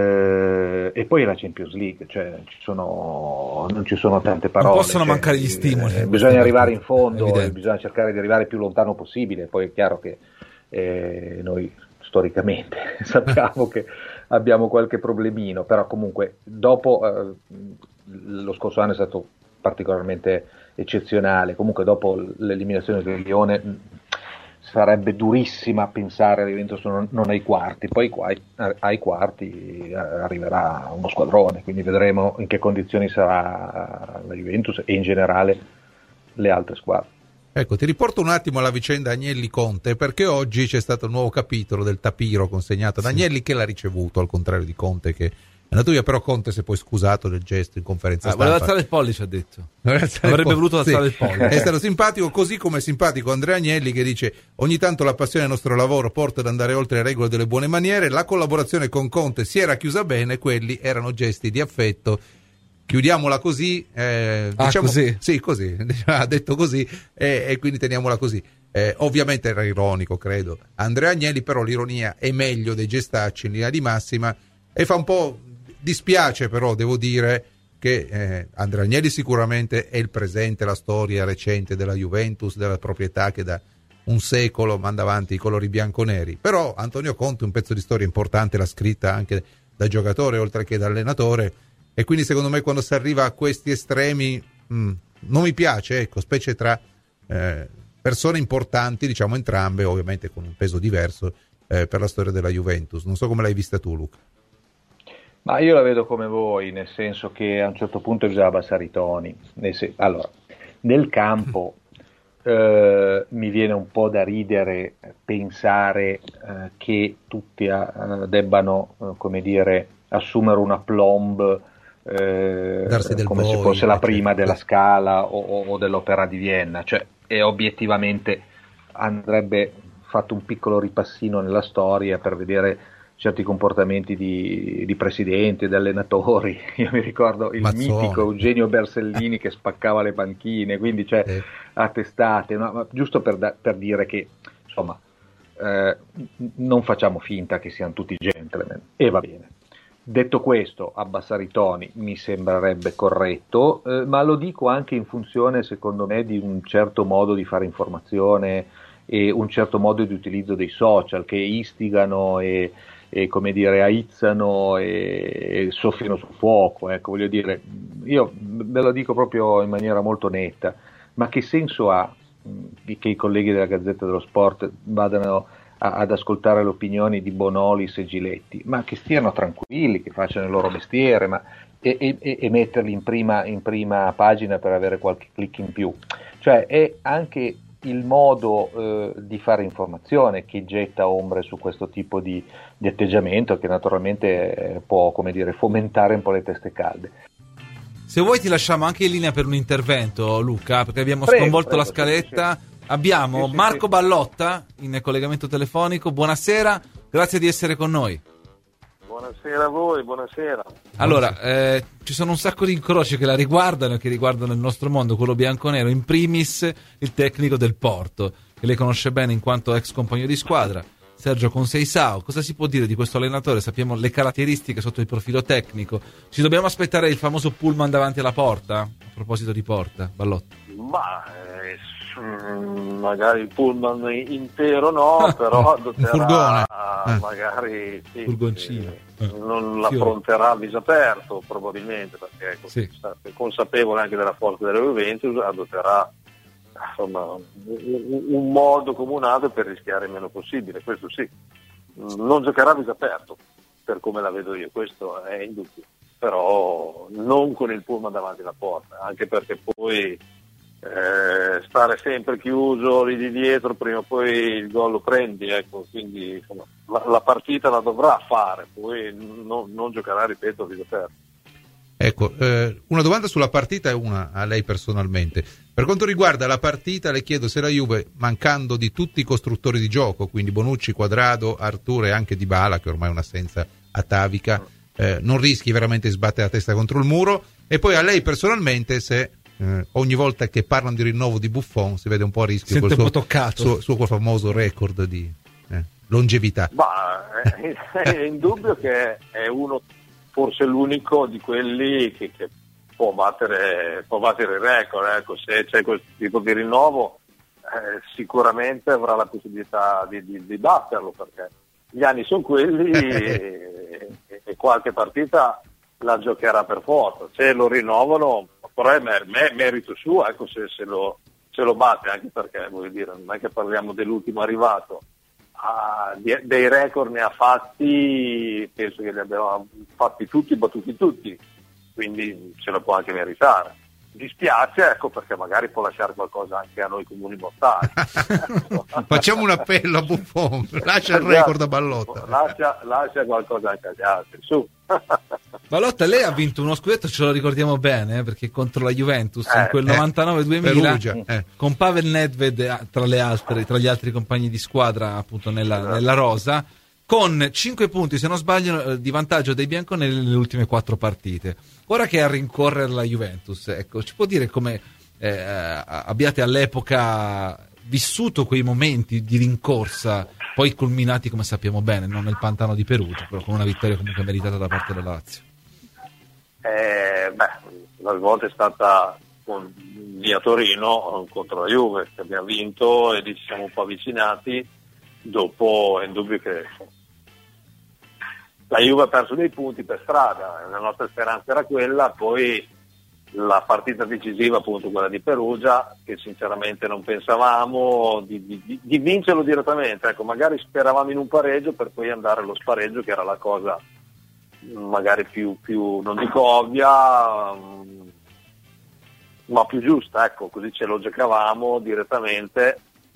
eh, e poi la Champions League, cioè ci sono, non ci sono tante parole, non possono cioè, mancare gli stimoli, eh, bisogna arrivare in fondo, e bisogna cercare di arrivare il più lontano possibile. Poi è chiaro che eh, noi storicamente sappiamo che abbiamo qualche problemino, però comunque dopo eh, lo scorso anno è stato particolarmente eccezionale, comunque dopo l'eliminazione del Lione sarebbe durissima pensare alla Juventus non, non ai quarti, poi ai, ai quarti arriverà uno squadrone, quindi vedremo in che condizioni sarà la Juventus e in generale le altre squadre. Ecco, ti riporto un attimo alla vicenda Agnelli-Conte, perché oggi c'è stato un nuovo capitolo del tapiro consegnato ad Agnelli, sì, che l'ha ricevuto, al contrario di Conte che è andato via, però Conte si è poi scusato del gesto in conferenza ah, stampa. Voleva alzare il pollice, ha detto. Avrebbe voluto alzare sì. il pollice. È stato simpatico, così come è simpatico Andrea Agnelli, che dice: ogni tanto la passione del nostro lavoro porta ad andare oltre le regole delle buone maniere, la collaborazione con Conte si era chiusa bene, quelli erano gesti di affetto. Chiudiamola così, eh, ah, diciamo, così? Sì, così, ha detto così, eh, e quindi teniamola così. Eh, ovviamente era ironico, credo. Andrea Agnelli, però l'ironia è meglio dei gestacci in linea di massima, e fa un po', dispiace però, devo dire, che eh, Andrea Agnelli sicuramente è il presente, la storia recente della Juventus, della proprietà che da un secolo manda avanti i colori bianconeri, però Antonio Conte un pezzo di storia importante l'ha scritta anche da giocatore oltre che da allenatore, e quindi secondo me quando si arriva a questi estremi mh, non mi piace, ecco, specie tra eh, persone importanti, diciamo entrambe, ovviamente con un peso diverso eh, per la storia della Juventus. Non so come l'hai vista tu, Luca. Ma io la vedo come voi, nel senso che a un certo punto bisogna abbassare i toni. Sen- allora, nel campo eh, mi viene un po' da ridere pensare eh, che tutti eh, debbano, eh, come dire, assumere una plomb eh, come se fosse la prima della Scala o, o dell'Opera di Vienna, cioè, e obiettivamente andrebbe fatto un piccolo ripassino nella storia per vedere certi comportamenti di, di presidenti, di allenatori. Io mi ricordo il Mazzone. mitico Eugenio Bersellini che spaccava le panchine, quindi cioè eh. a testate, no? Ma giusto per, da, per dire che insomma eh, non facciamo finta che siano tutti gentleman, e va bene. Detto questo, abbassare i toni mi sembrerebbe corretto, eh, ma lo dico anche in funzione, secondo me, di un certo modo di fare informazione e un certo modo di utilizzo dei social che istigano e, e come dire, aizzano e, e soffiano sul fuoco. Ecco, voglio dire, io ve lo dico proprio in maniera molto netta, ma che senso ha mh, che i colleghi della Gazzetta dello Sport vadano ad ascoltare le opinioni di Bonolis e Giletti, ma che stiano tranquilli, che facciano il loro mestiere, ma, e, e, e metterli in prima, in prima pagina per avere qualche click in più. Cioè è anche il modo eh, di fare informazione che getta ombre su questo tipo di, di atteggiamento, che naturalmente eh, può, come dire, fomentare un po' le teste calde. Se vuoi ti lasciamo anche in linea per un intervento, Luca, perché abbiamo prego, sconvolto prego, la scaletta. sì, sì. Abbiamo sì, sì, Marco sì. Ballotta in collegamento telefonico. Buonasera, grazie di essere con noi. Buonasera a voi, buonasera. Allora, eh, ci sono un sacco di incroci che la riguardano e che riguardano il nostro mondo, quello bianconero, in primis il tecnico del Porto, che lei conosce bene in quanto ex compagno di squadra, Sergio Conceição. Cosa si può dire di questo allenatore? Sappiamo le caratteristiche sotto il profilo tecnico. Ci dobbiamo aspettare il famoso pullman davanti alla porta? A proposito di porta, Ballotta. Ma eh, magari il pullman intero no, però adotterà eh. magari sì, furgoncino eh, non l'affronterà a viso aperto probabilmente, perché è sì. consapevole anche della forza della Juventus, adotterà insomma un, un modo comunato per rischiare il meno possibile, questo sì. Non giocherà a viso aperto per come la vedo io, questo è indubbio, però non con il pullman davanti alla porta, anche perché poi Eh, stare sempre chiuso lì di dietro, prima o poi il gol lo prendi, ecco, quindi insomma, la, la partita la dovrà fare, poi non, non giocherà, ripeto, a viso aperto. Ecco, eh, una domanda sulla partita e una a lei personalmente. Per quanto riguarda la partita, le chiedo se la Juve, mancando di tutti i costruttori di gioco, quindi Bonucci, Quadrado, Arturo e anche Dybala, che ormai è un'assenza atavica, eh, non rischi veramente di sbattere la testa contro il muro, e poi a lei personalmente se Eh, ogni volta che parlano di rinnovo di Buffon si vede un po' a rischio Sente quel un suo, po' toccato. suo, suo famoso record di eh, longevità. Ma è, è indubbio che è uno, forse l'unico di quelli che, che può battere può battere il record, ecco. Se c'è questo tipo di rinnovo eh, sicuramente avrà la possibilità di, di, di batterlo, perché gli anni sono quelli e, e qualche partita la giocherà per forza. Se lo rinnovano, però è mer- mer- merito suo, ecco, se, se, lo, se lo batte, anche perché voglio dire, non è che parliamo dell'ultimo arrivato, ah, di, dei record ne ha fatti, penso che li abbiamo fatti tutti, battuti tutti, quindi se lo può anche meritare. Dispiace, ecco, perché magari può lasciare qualcosa anche a noi comuni mortali. Facciamo un appello a Buffon, lascia il record a Ballotta. Lascia, lascia qualcosa anche agli altri, su. Ballotta, lei ha vinto uno scudetto, ce lo ricordiamo bene, eh, perché contro la Juventus eh, in quel eh, novantanove duemila eh. con Pavel Nedved tra le altre, tra gli altri compagni di squadra appunto nella, esatto. nella rosa, con cinque punti se non sbaglio di vantaggio dei bianconeri nelle ultime quattro partite. Ora che è a rincorrere la Juventus, ecco, ci può dire come eh, abbiate all'epoca vissuto quei momenti di rincorsa, poi culminati, come sappiamo bene, non nel pantano di Perugia, però con una vittoria comunque meritata da parte della Lazio? Eh, beh, la volta è stata con, via Torino contro la Juve, che abbiamo vinto e lì ci siamo un po' avvicinati. Dopo è indubbio che la Juve ha perso dei punti per strada, la nostra speranza era quella, poi la partita decisiva, appunto quella di Perugia, che sinceramente non pensavamo di, di, di vincerlo direttamente, ecco, magari speravamo in un pareggio per poi andare allo spareggio, che era la cosa magari più, più non dico ovvia, ma più giusta, ecco, così ce lo giocavamo direttamente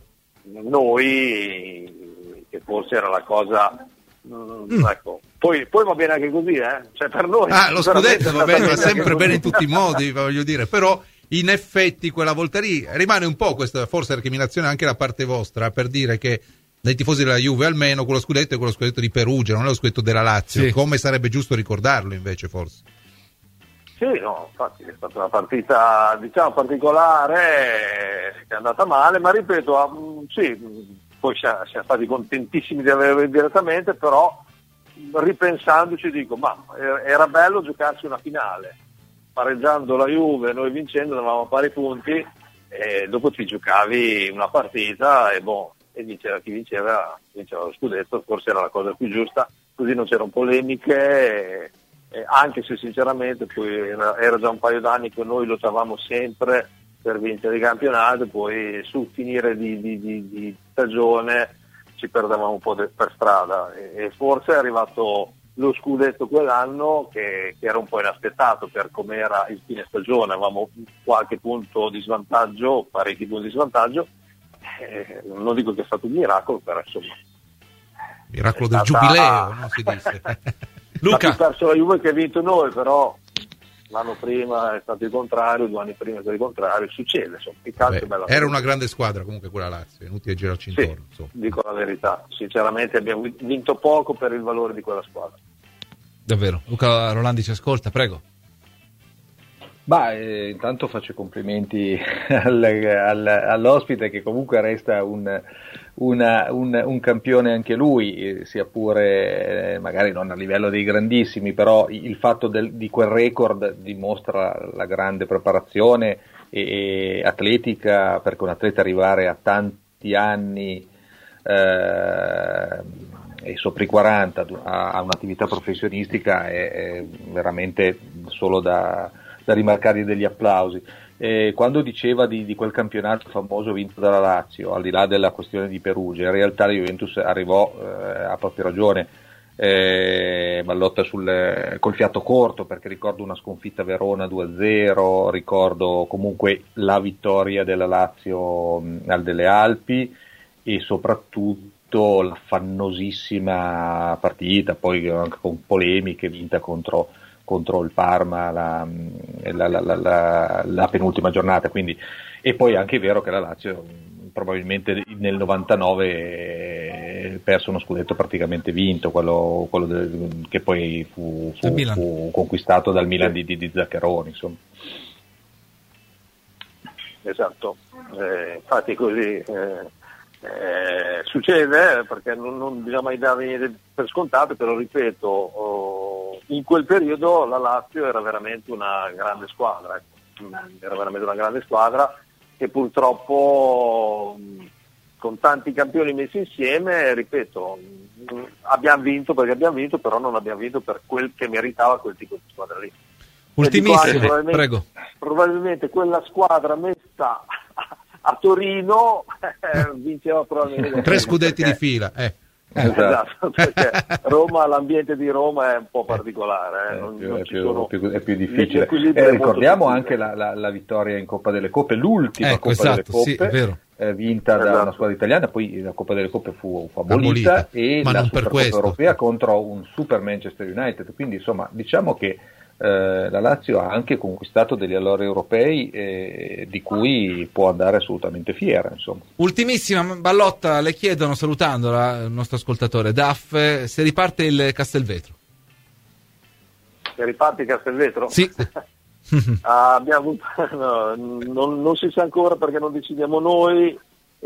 noi, che forse era la cosa. Mm. Ecco. Poi, poi va bene anche così, eh? Cioè per noi ah, lo scudetto va bene, va sempre bene in tutti i modi, voglio dire, però in effetti quella volta lì rimane un po' questa forse recriminazione anche da parte vostra, per dire che dai tifosi della Juve almeno quello scudetto è quello scudetto di Perugia, non è lo scudetto della Lazio, sì. Come sarebbe giusto ricordarlo invece forse. Sì, no, infatti è stata una partita diciamo particolare, che è andata male, ma ripeto, sì, poi siamo stati contentissimi di averlo direttamente, però ripensandoci dico, ma era bello giocarsi una finale, pareggiando la Juve, noi vincendo, avevamo a pari punti, e dopo ti giocavi una partita e boh, e vinceva chi vinceva, vinceva lo scudetto, forse era la cosa più giusta, così non c'erano polemiche, e, e anche se sinceramente poi era, era già un paio d'anni che noi lottavamo sempre per vincere i campionati, poi sul finire di, di, di, di stagione ci perdevamo un po' de, per strada, e, e forse è arrivato lo scudetto quell'anno che, che era un po' inaspettato per come era il fine stagione, avevamo qualche punto di svantaggio, parecchi punti di svantaggio, eh, non dico che è stato un miracolo, però insomma miracolo del stata... giubileo, no? Si dice. Luca ha perso la Juve che ha vinto noi, però l'anno prima è stato il contrario, due anni prima è stato il contrario, succede, insomma, il calcio è bello. Era una grande squadra comunque quella Lazio, è inutile girarci intorno. Sì, dico la verità, sinceramente abbiamo vinto poco per il valore di quella squadra. Davvero. Luca Rolandi ci ascolta, prego. Bah, eh, intanto faccio i complimenti al, al, all'ospite, che comunque resta un, una, un, un campione anche lui, eh, sia pure eh, magari non a livello dei grandissimi, però il fatto del, di quel record dimostra la grande preparazione e, e atletica, perché un atleta arrivare a tanti anni eh, e sopra i quaranta a, a un'attività professionistica è, è veramente solo da da rimarcare degli applausi. Eh, quando diceva di, di quel campionato famoso vinto dalla Lazio, al di là della questione di Perugia, in realtà la Juventus arrivò, eh, ha proprio ragione, eh, Ballotta sul, col fiato corto, perché ricordo una sconfitta a Verona due a zero, ricordo comunque la vittoria della Lazio mh, al delle Alpi, e soprattutto la fannosissima partita, poi anche con polemiche, vinta contro contro il Parma la, la, la, la, la penultima giornata, quindi, e poi anche è vero che la Lazio probabilmente nel novantanove perso uno scudetto praticamente vinto, quello, quello del, che poi fu, fu, fu conquistato dal Milan di, di, di Zaccheroni, insomma. Esatto, eh, infatti così eh, eh, succede, perché non, non bisogna mai dare niente per scontato, te lo ripeto, oh, in quel periodo la Lazio era veramente una grande squadra, era veramente una grande squadra che purtroppo con tanti campioni messi insieme, ripeto, abbiamo vinto perché abbiamo vinto, però non abbiamo vinto per quel che meritava quel tipo di squadra lì. Ultimissimo, probabilmente, prego. Probabilmente quella squadra messa a, a Torino eh, vinceva probabilmente tre scudetti perché... di fila, eh. Eh, esatto, perché Roma, l'ambiente di Roma è un po' particolare, eh, non, è, più, non è, ci più, sono, più, è più difficile. Eh, ricordiamo anche la, la, la vittoria in Coppa delle Coppe, l'ultima ecco, Coppa esatto, delle Coppe, sì, è vero. Eh, vinta esatto. da una squadra italiana, poi la Coppa delle Coppe fu, fu abolita, abolita, e ma la non per Supercoppa questo. europea contro un super Manchester United, quindi insomma diciamo che Eh, la Lazio ha anche conquistato degli allori europei eh, di cui può andare assolutamente fiera, insomma. Ultimissima, Ballotta, le chiedono, salutandola, il nostro ascoltatore Daff, se riparte il Castelvetro. Se riparte il Castelvetro? Sì. ah, abbiamo, no, non, non si sa ancora perché non decidiamo noi,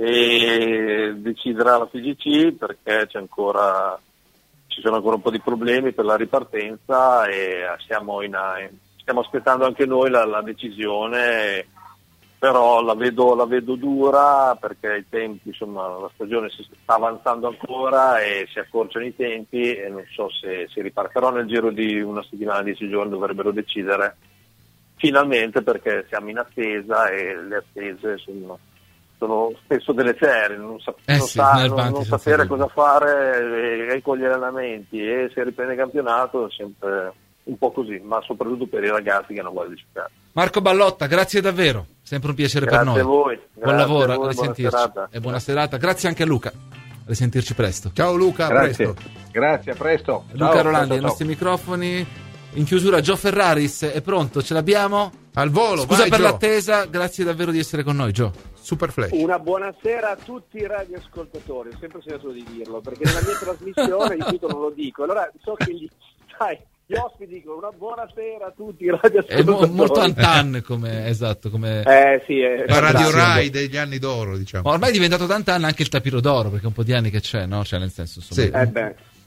e deciderà la F I G C perché c'è ancora ci sono ancora un po' di problemi per la ripartenza, e siamo, in, stiamo aspettando anche noi la, la decisione, però la vedo, la vedo dura perché i tempi, insomma, la stagione si sta avanzando ancora e si accorciano i tempi, e non so se si riparterà nel giro di una settimana, dieci giorni dovrebbero decidere finalmente, perché siamo in attesa e le attese sono sono spesso delle serie, non, sa- eh non, sì, sa- non, non sapere dubbio. cosa fare e, e con gli allenamenti, e se riprende il campionato è sempre un po' così, ma soprattutto per i ragazzi che non vogliono giocare. Marco Ballotta, grazie davvero, sempre un piacere grazie per noi. A voi. Buon lavoro, a voi, a risentirci. buona serata. E buona serata. Grazie anche a Luca. A risentirci presto. Ciao Luca, a Grazie. presto. Grazie, a presto. Luca Ciao, Rolandi, ciao, ai nostri microfoni. In chiusura Gio Ferraris è pronto, ce l'abbiamo? Al volo, Scusa vai, per Gio. l'attesa, grazie davvero di essere con noi, Gio. Super flash. Una buonasera a tutti i radioascoltatori, ho sempre sentito di dirlo, perché nella mia trasmissione il titolo non lo dico, allora so che gli, sai, gli ospiti dicono una buonasera a tutti i radioascoltatori. È mo- molto Antan come, esatto, come... Eh sì, è... La Radio Rai degli anni d'oro, diciamo. Ma ormai è diventato Tantan anche il tapiro d'oro, perché è un po' di anni che c'è, no? Cioè, nel senso, insomma, sì. Eh beh.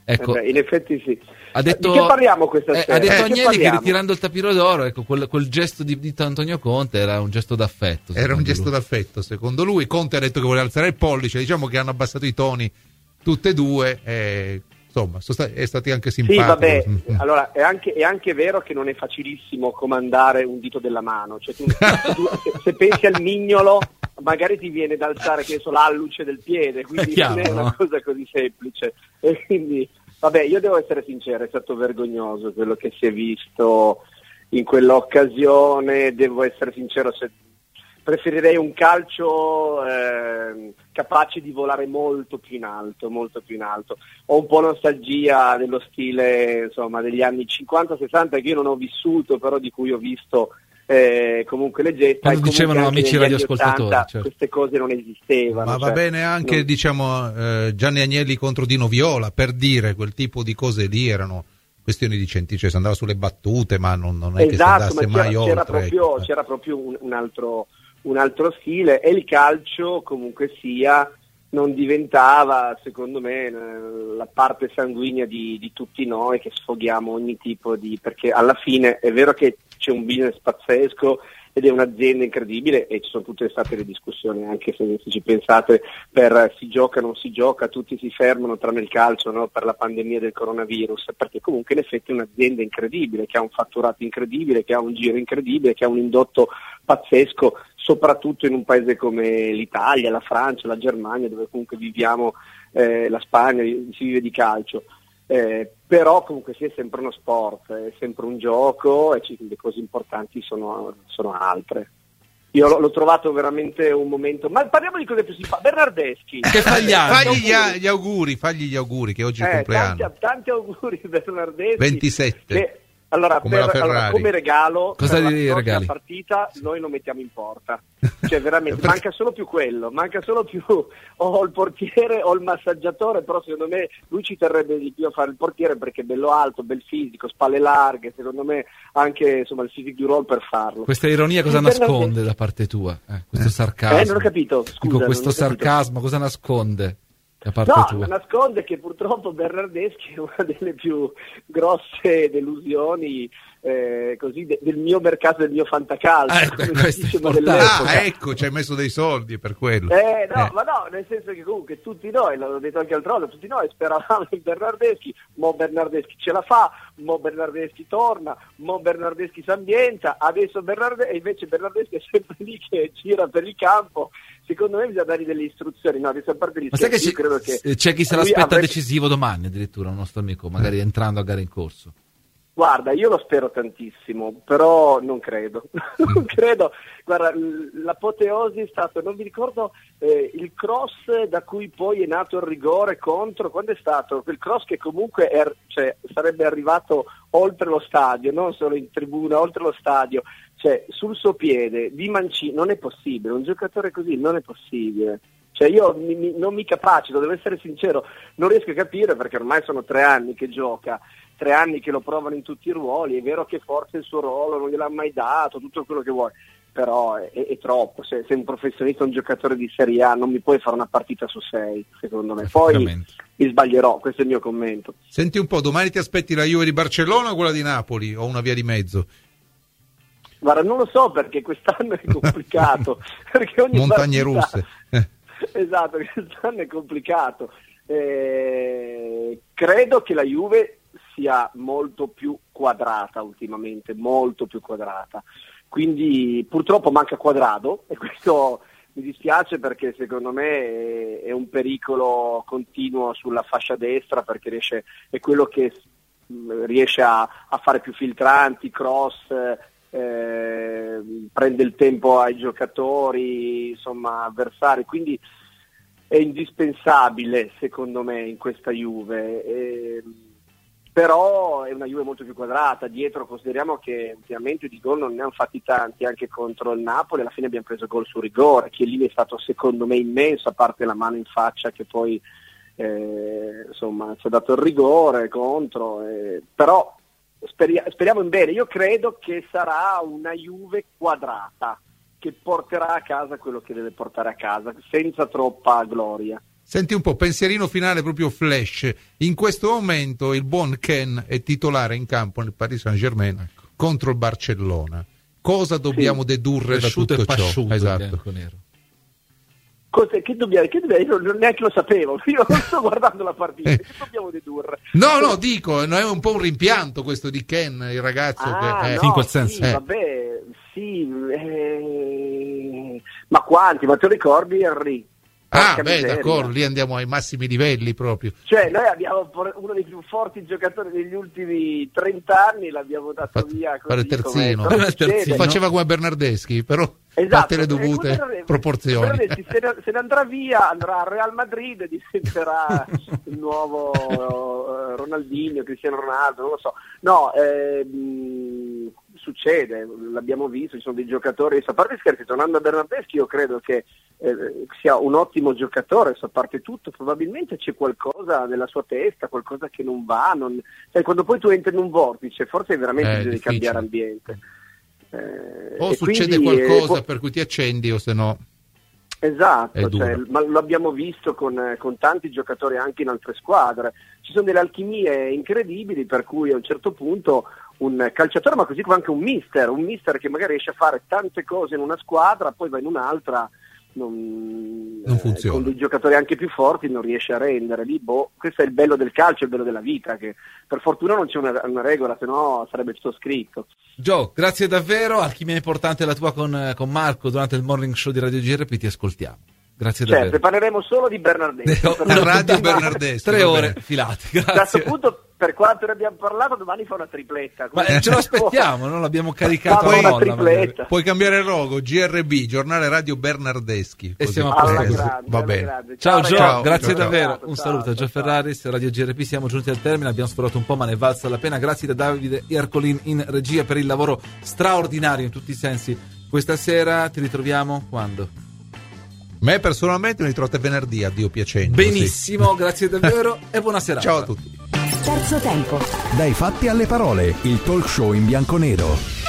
Ecco, eh beh, in effetti sì. Ha detto, di che parliamo questa eh, sera? Ha detto eh, Agnelli che ritirando il tapiro d'oro, ecco, quel, quel gesto di, di Antonio Conte era un gesto d'affetto. Era un gesto lui. d'affetto, secondo lui. Conte ha detto che voleva alzare il pollice, diciamo che hanno abbassato i toni tutte e due, e, insomma, sono stati, è stati anche simpatici. Sì, vabbè, allora è anche, è anche vero che non è facilissimo comandare un dito della mano, cioè tu, tu, se, se pensi al mignolo magari ti viene da alzare, che so, l'alluce del piede, quindi chiaro, non è una no? cosa così semplice, e quindi vabbè, io devo essere sincero, è stato vergognoso quello che si è visto in quell'occasione, devo essere sincero, se preferirei un calcio eh, capace di volare molto più in alto, molto più in alto. Ho un po' nostalgia dello stile, insomma, degli anni cinquanta sessanta che io non ho vissuto, però di cui ho visto eh, comunque le gesta. Quando dicevano amici radioascoltatori, certo. Queste cose non esistevano. Ma va cioè, bene anche non... diciamo eh, Gianni Agnelli contro Dino Viola, per dire, quel tipo di cose lì erano questioni di centi, cioè si andava sulle battute, ma non, non è esatto, che si andasse ma c'era, mai c'era oltre. Proprio, ecco. C'era proprio un, un altro un altro stile, e il calcio comunque sia non diventava, secondo me, la parte sanguigna di, di tutti noi che sfoghiamo ogni tipo di, perché alla fine è vero che c'è un business pazzesco ed è un'azienda incredibile, e ci sono tutte state le discussioni, anche se, se ci pensate, per si gioca non si gioca, tutti si fermano tranne il calcio, no? Per la pandemia del coronavirus, perché comunque in effetti è un'azienda incredibile, che ha un fatturato incredibile, che ha un giro incredibile, che ha un indotto pazzesco, soprattutto in un paese come l'Italia, la Francia, la Germania, dove comunque viviamo, eh, la Spagna, si vive di calcio. Eh, però comunque sì, è sempre uno sport, è sempre un gioco, e le cose importanti sono, sono altre. Io l'ho, l'ho trovato veramente un momento, ma parliamo di cose più simpatiche. Bernardeschi, che fa gli, fagli gli, gli auguri, fagli gli auguri che oggi è il eh, compleanno. Tanti, tanti auguri Bernardeschi. ventisette. Che, allora, come, per, allora, come regalo, cosa per di la regali? partita noi lo mettiamo in porta, cioè veramente manca solo più quello, manca solo più o il portiere o il massaggiatore, però secondo me lui ci terrebbe di più a fare il portiere, perché è bello alto, bel fisico, spalle larghe, secondo me anche, insomma, il physique du role per farlo. Questa ironia cosa nasconde da parte tua? Eh, questo sarcasmo. Eh, non ho capito, scusa. Dico, questo non ho sarcasmo cosa nasconde da parte no, tua? nasconde che purtroppo Bernardeschi è una delle più grosse delusioni eh, così de- del mio mercato, del mio fantacalcio. Ah, ecco, questo è ah, ecco, ci hai messo dei soldi per quello. Eh, no, eh. ma no, nel senso che comunque tutti noi, l'ho detto anche altre volte, tutti noi speravamo in Bernardeschi, mo Bernardeschi ce la fa, mo Bernardeschi torna, mo Bernardeschi si ambienta, adesso Bernardeschi, e invece Bernardeschi è sempre lì che gira per il campo. Secondo me bisogna dargli delle istruzioni, no, adesso a parte gli ma sai che, io credo che c'è chi se l'aspetta avrebbe... decisivo domani, addirittura un nostro amico, magari entrando a gara in corso. Guarda, io lo spero tantissimo, però non credo, non credo. Guarda, l'apoteosi è stato, non mi ricordo, eh, il cross da cui poi è nato il rigore contro, quando è stato? Quel cross che comunque è, cioè, sarebbe arrivato oltre lo stadio, non solo in tribuna, oltre lo stadio, cioè sul suo piede, di Mancini, non è possibile, un giocatore così non è possibile. Cioè io mi, mi, non mi capacito, devo essere sincero, non riesco a capire, perché ormai sono tre anni che gioca, tre anni che lo provano in tutti i ruoli, è vero che forse il suo ruolo non gliel'ha mai dato, tutto quello che vuoi, però è, è, è troppo, se sei un professionista, un giocatore di Serie A, non mi puoi fare una partita su sei, secondo me, poi mi sbaglierò, questo è il mio commento. Senti un po', domani ti aspetti la Juve di Barcellona o quella di Napoli, o una via di mezzo? Guarda, non lo so, perché quest'anno è complicato, perché ogni montagne partita... russe. Esatto, quest'anno è complicato. Eh, credo che la Juve sia molto più quadrata ultimamente, molto più quadrata. Quindi purtroppo manca Quadrado, e questo mi dispiace, perché secondo me è, è un pericolo continuo sulla fascia destra, perché riesce, è quello che riesce a, a fare più filtranti, cross, eh, prende il tempo ai giocatori, insomma, avversari, quindi è indispensabile secondo me in questa Juve, eh, però è una Juve molto più quadrata. Dietro consideriamo che ultimamente di gol non ne hanno fatti tanti, anche contro il Napoli alla fine abbiamo preso gol su rigore, che lì è stato secondo me immenso, a parte la mano in faccia che poi eh, insomma ci ha dato il rigore contro, eh, però speria- speriamo in bene. Io credo che sarà una Juve quadrata, che porterà a casa quello che deve portare a casa, senza troppa gloria. Senti un po', pensierino finale proprio flash. In questo momento il buon Ken è titolare in campo nel Paris Saint-Germain ecco. contro il Barcellona. Cosa dobbiamo sì. dedurre pasciuto da tutto ciò? Pasciuto, esatto. Cos'è, che dobbiamo, che dobbiamo, non neanche lo sapevo, io non sto guardando la partita, che dobbiamo dedurre? No, no, dico, no, è un po' un rimpianto questo di Ken, il ragazzo ah, che... Eh. No, in quel senso. Sì, eh. vabbè, sì, eh, ma quanti, ma te lo ricordi Henry? Ah, beh, miseria. D'accordo, lì andiamo ai massimi livelli proprio. Cioè, noi abbiamo uno dei più forti giocatori degli ultimi trenta anni, l'abbiamo dato Fat, via così. Fare terzino. Come, terzino. Faceva come Bernardeschi, però esatto, batte le dovute eh, proporzioni. Se ne, se ne andrà via, andrà al Real Madrid e diventerà il nuovo uh, Ronaldinho, Cristiano Ronaldo, non lo so. No, ehm, succede, l'abbiamo visto, ci sono dei giocatori, a parte scherzi, tornando a Bernardeschi, io credo che eh, sia un ottimo giocatore, a parte tutto, probabilmente c'è qualcosa nella sua testa, qualcosa che non va, non... Cioè, quando poi tu entri in un vortice, forse è veramente bisogna cambiare ambiente. Eh, o succede quindi, qualcosa eh, per cui ti accendi o se no... Esatto, cioè, ma lo abbiamo visto con, con tanti giocatori anche in altre squadre, ci sono delle alchimie incredibili per cui a un certo punto un calciatore, ma così come anche un mister, un mister che magari riesce a fare tante cose in una squadra, poi va in un'altra, non, non funziona. Eh, con dei giocatori anche più forti non riesce a rendere, lì, boh, questo è il bello del calcio, il bello della vita, che per fortuna non c'è una, una regola, se no sarebbe tutto scritto. Gio, grazie davvero, alchimia importante la tua con, con Marco durante il morning show di Radio G R P, ti ascoltiamo. Grazie certo, davvero. parleremo solo di Bernardeschi. Una radio Bernardeschi. Tre ore filate, grazie. A questo punto, per quanto ne abbiamo parlato, domani fa una tripletta. Ma ce lo aspettiamo, non l'abbiamo caricato a una tripletta. Puoi cambiare il logo, G R B, giornale radio Bernardeschi. E siamo a posto. Grande, va bene. Grande. Ciao, ciao Gio, ciao, grazie ciao, davvero. ciao, Un ciao, saluto a Gio Ferraris, Radio G R P, siamo giunti al termine, abbiamo sforato un po', ma ne è valsa la pena. Grazie da Davide Ercolin in regia per il lavoro straordinario in tutti i sensi. Questa sera ti ritroviamo quando? Me personalmente mi ritrovate venerdì, addio piacendo. Benissimo, sì. Grazie davvero e buona serata. Ciao a tutti. Terzo tempo. Dai fatti alle parole, il talk show in bianco nero.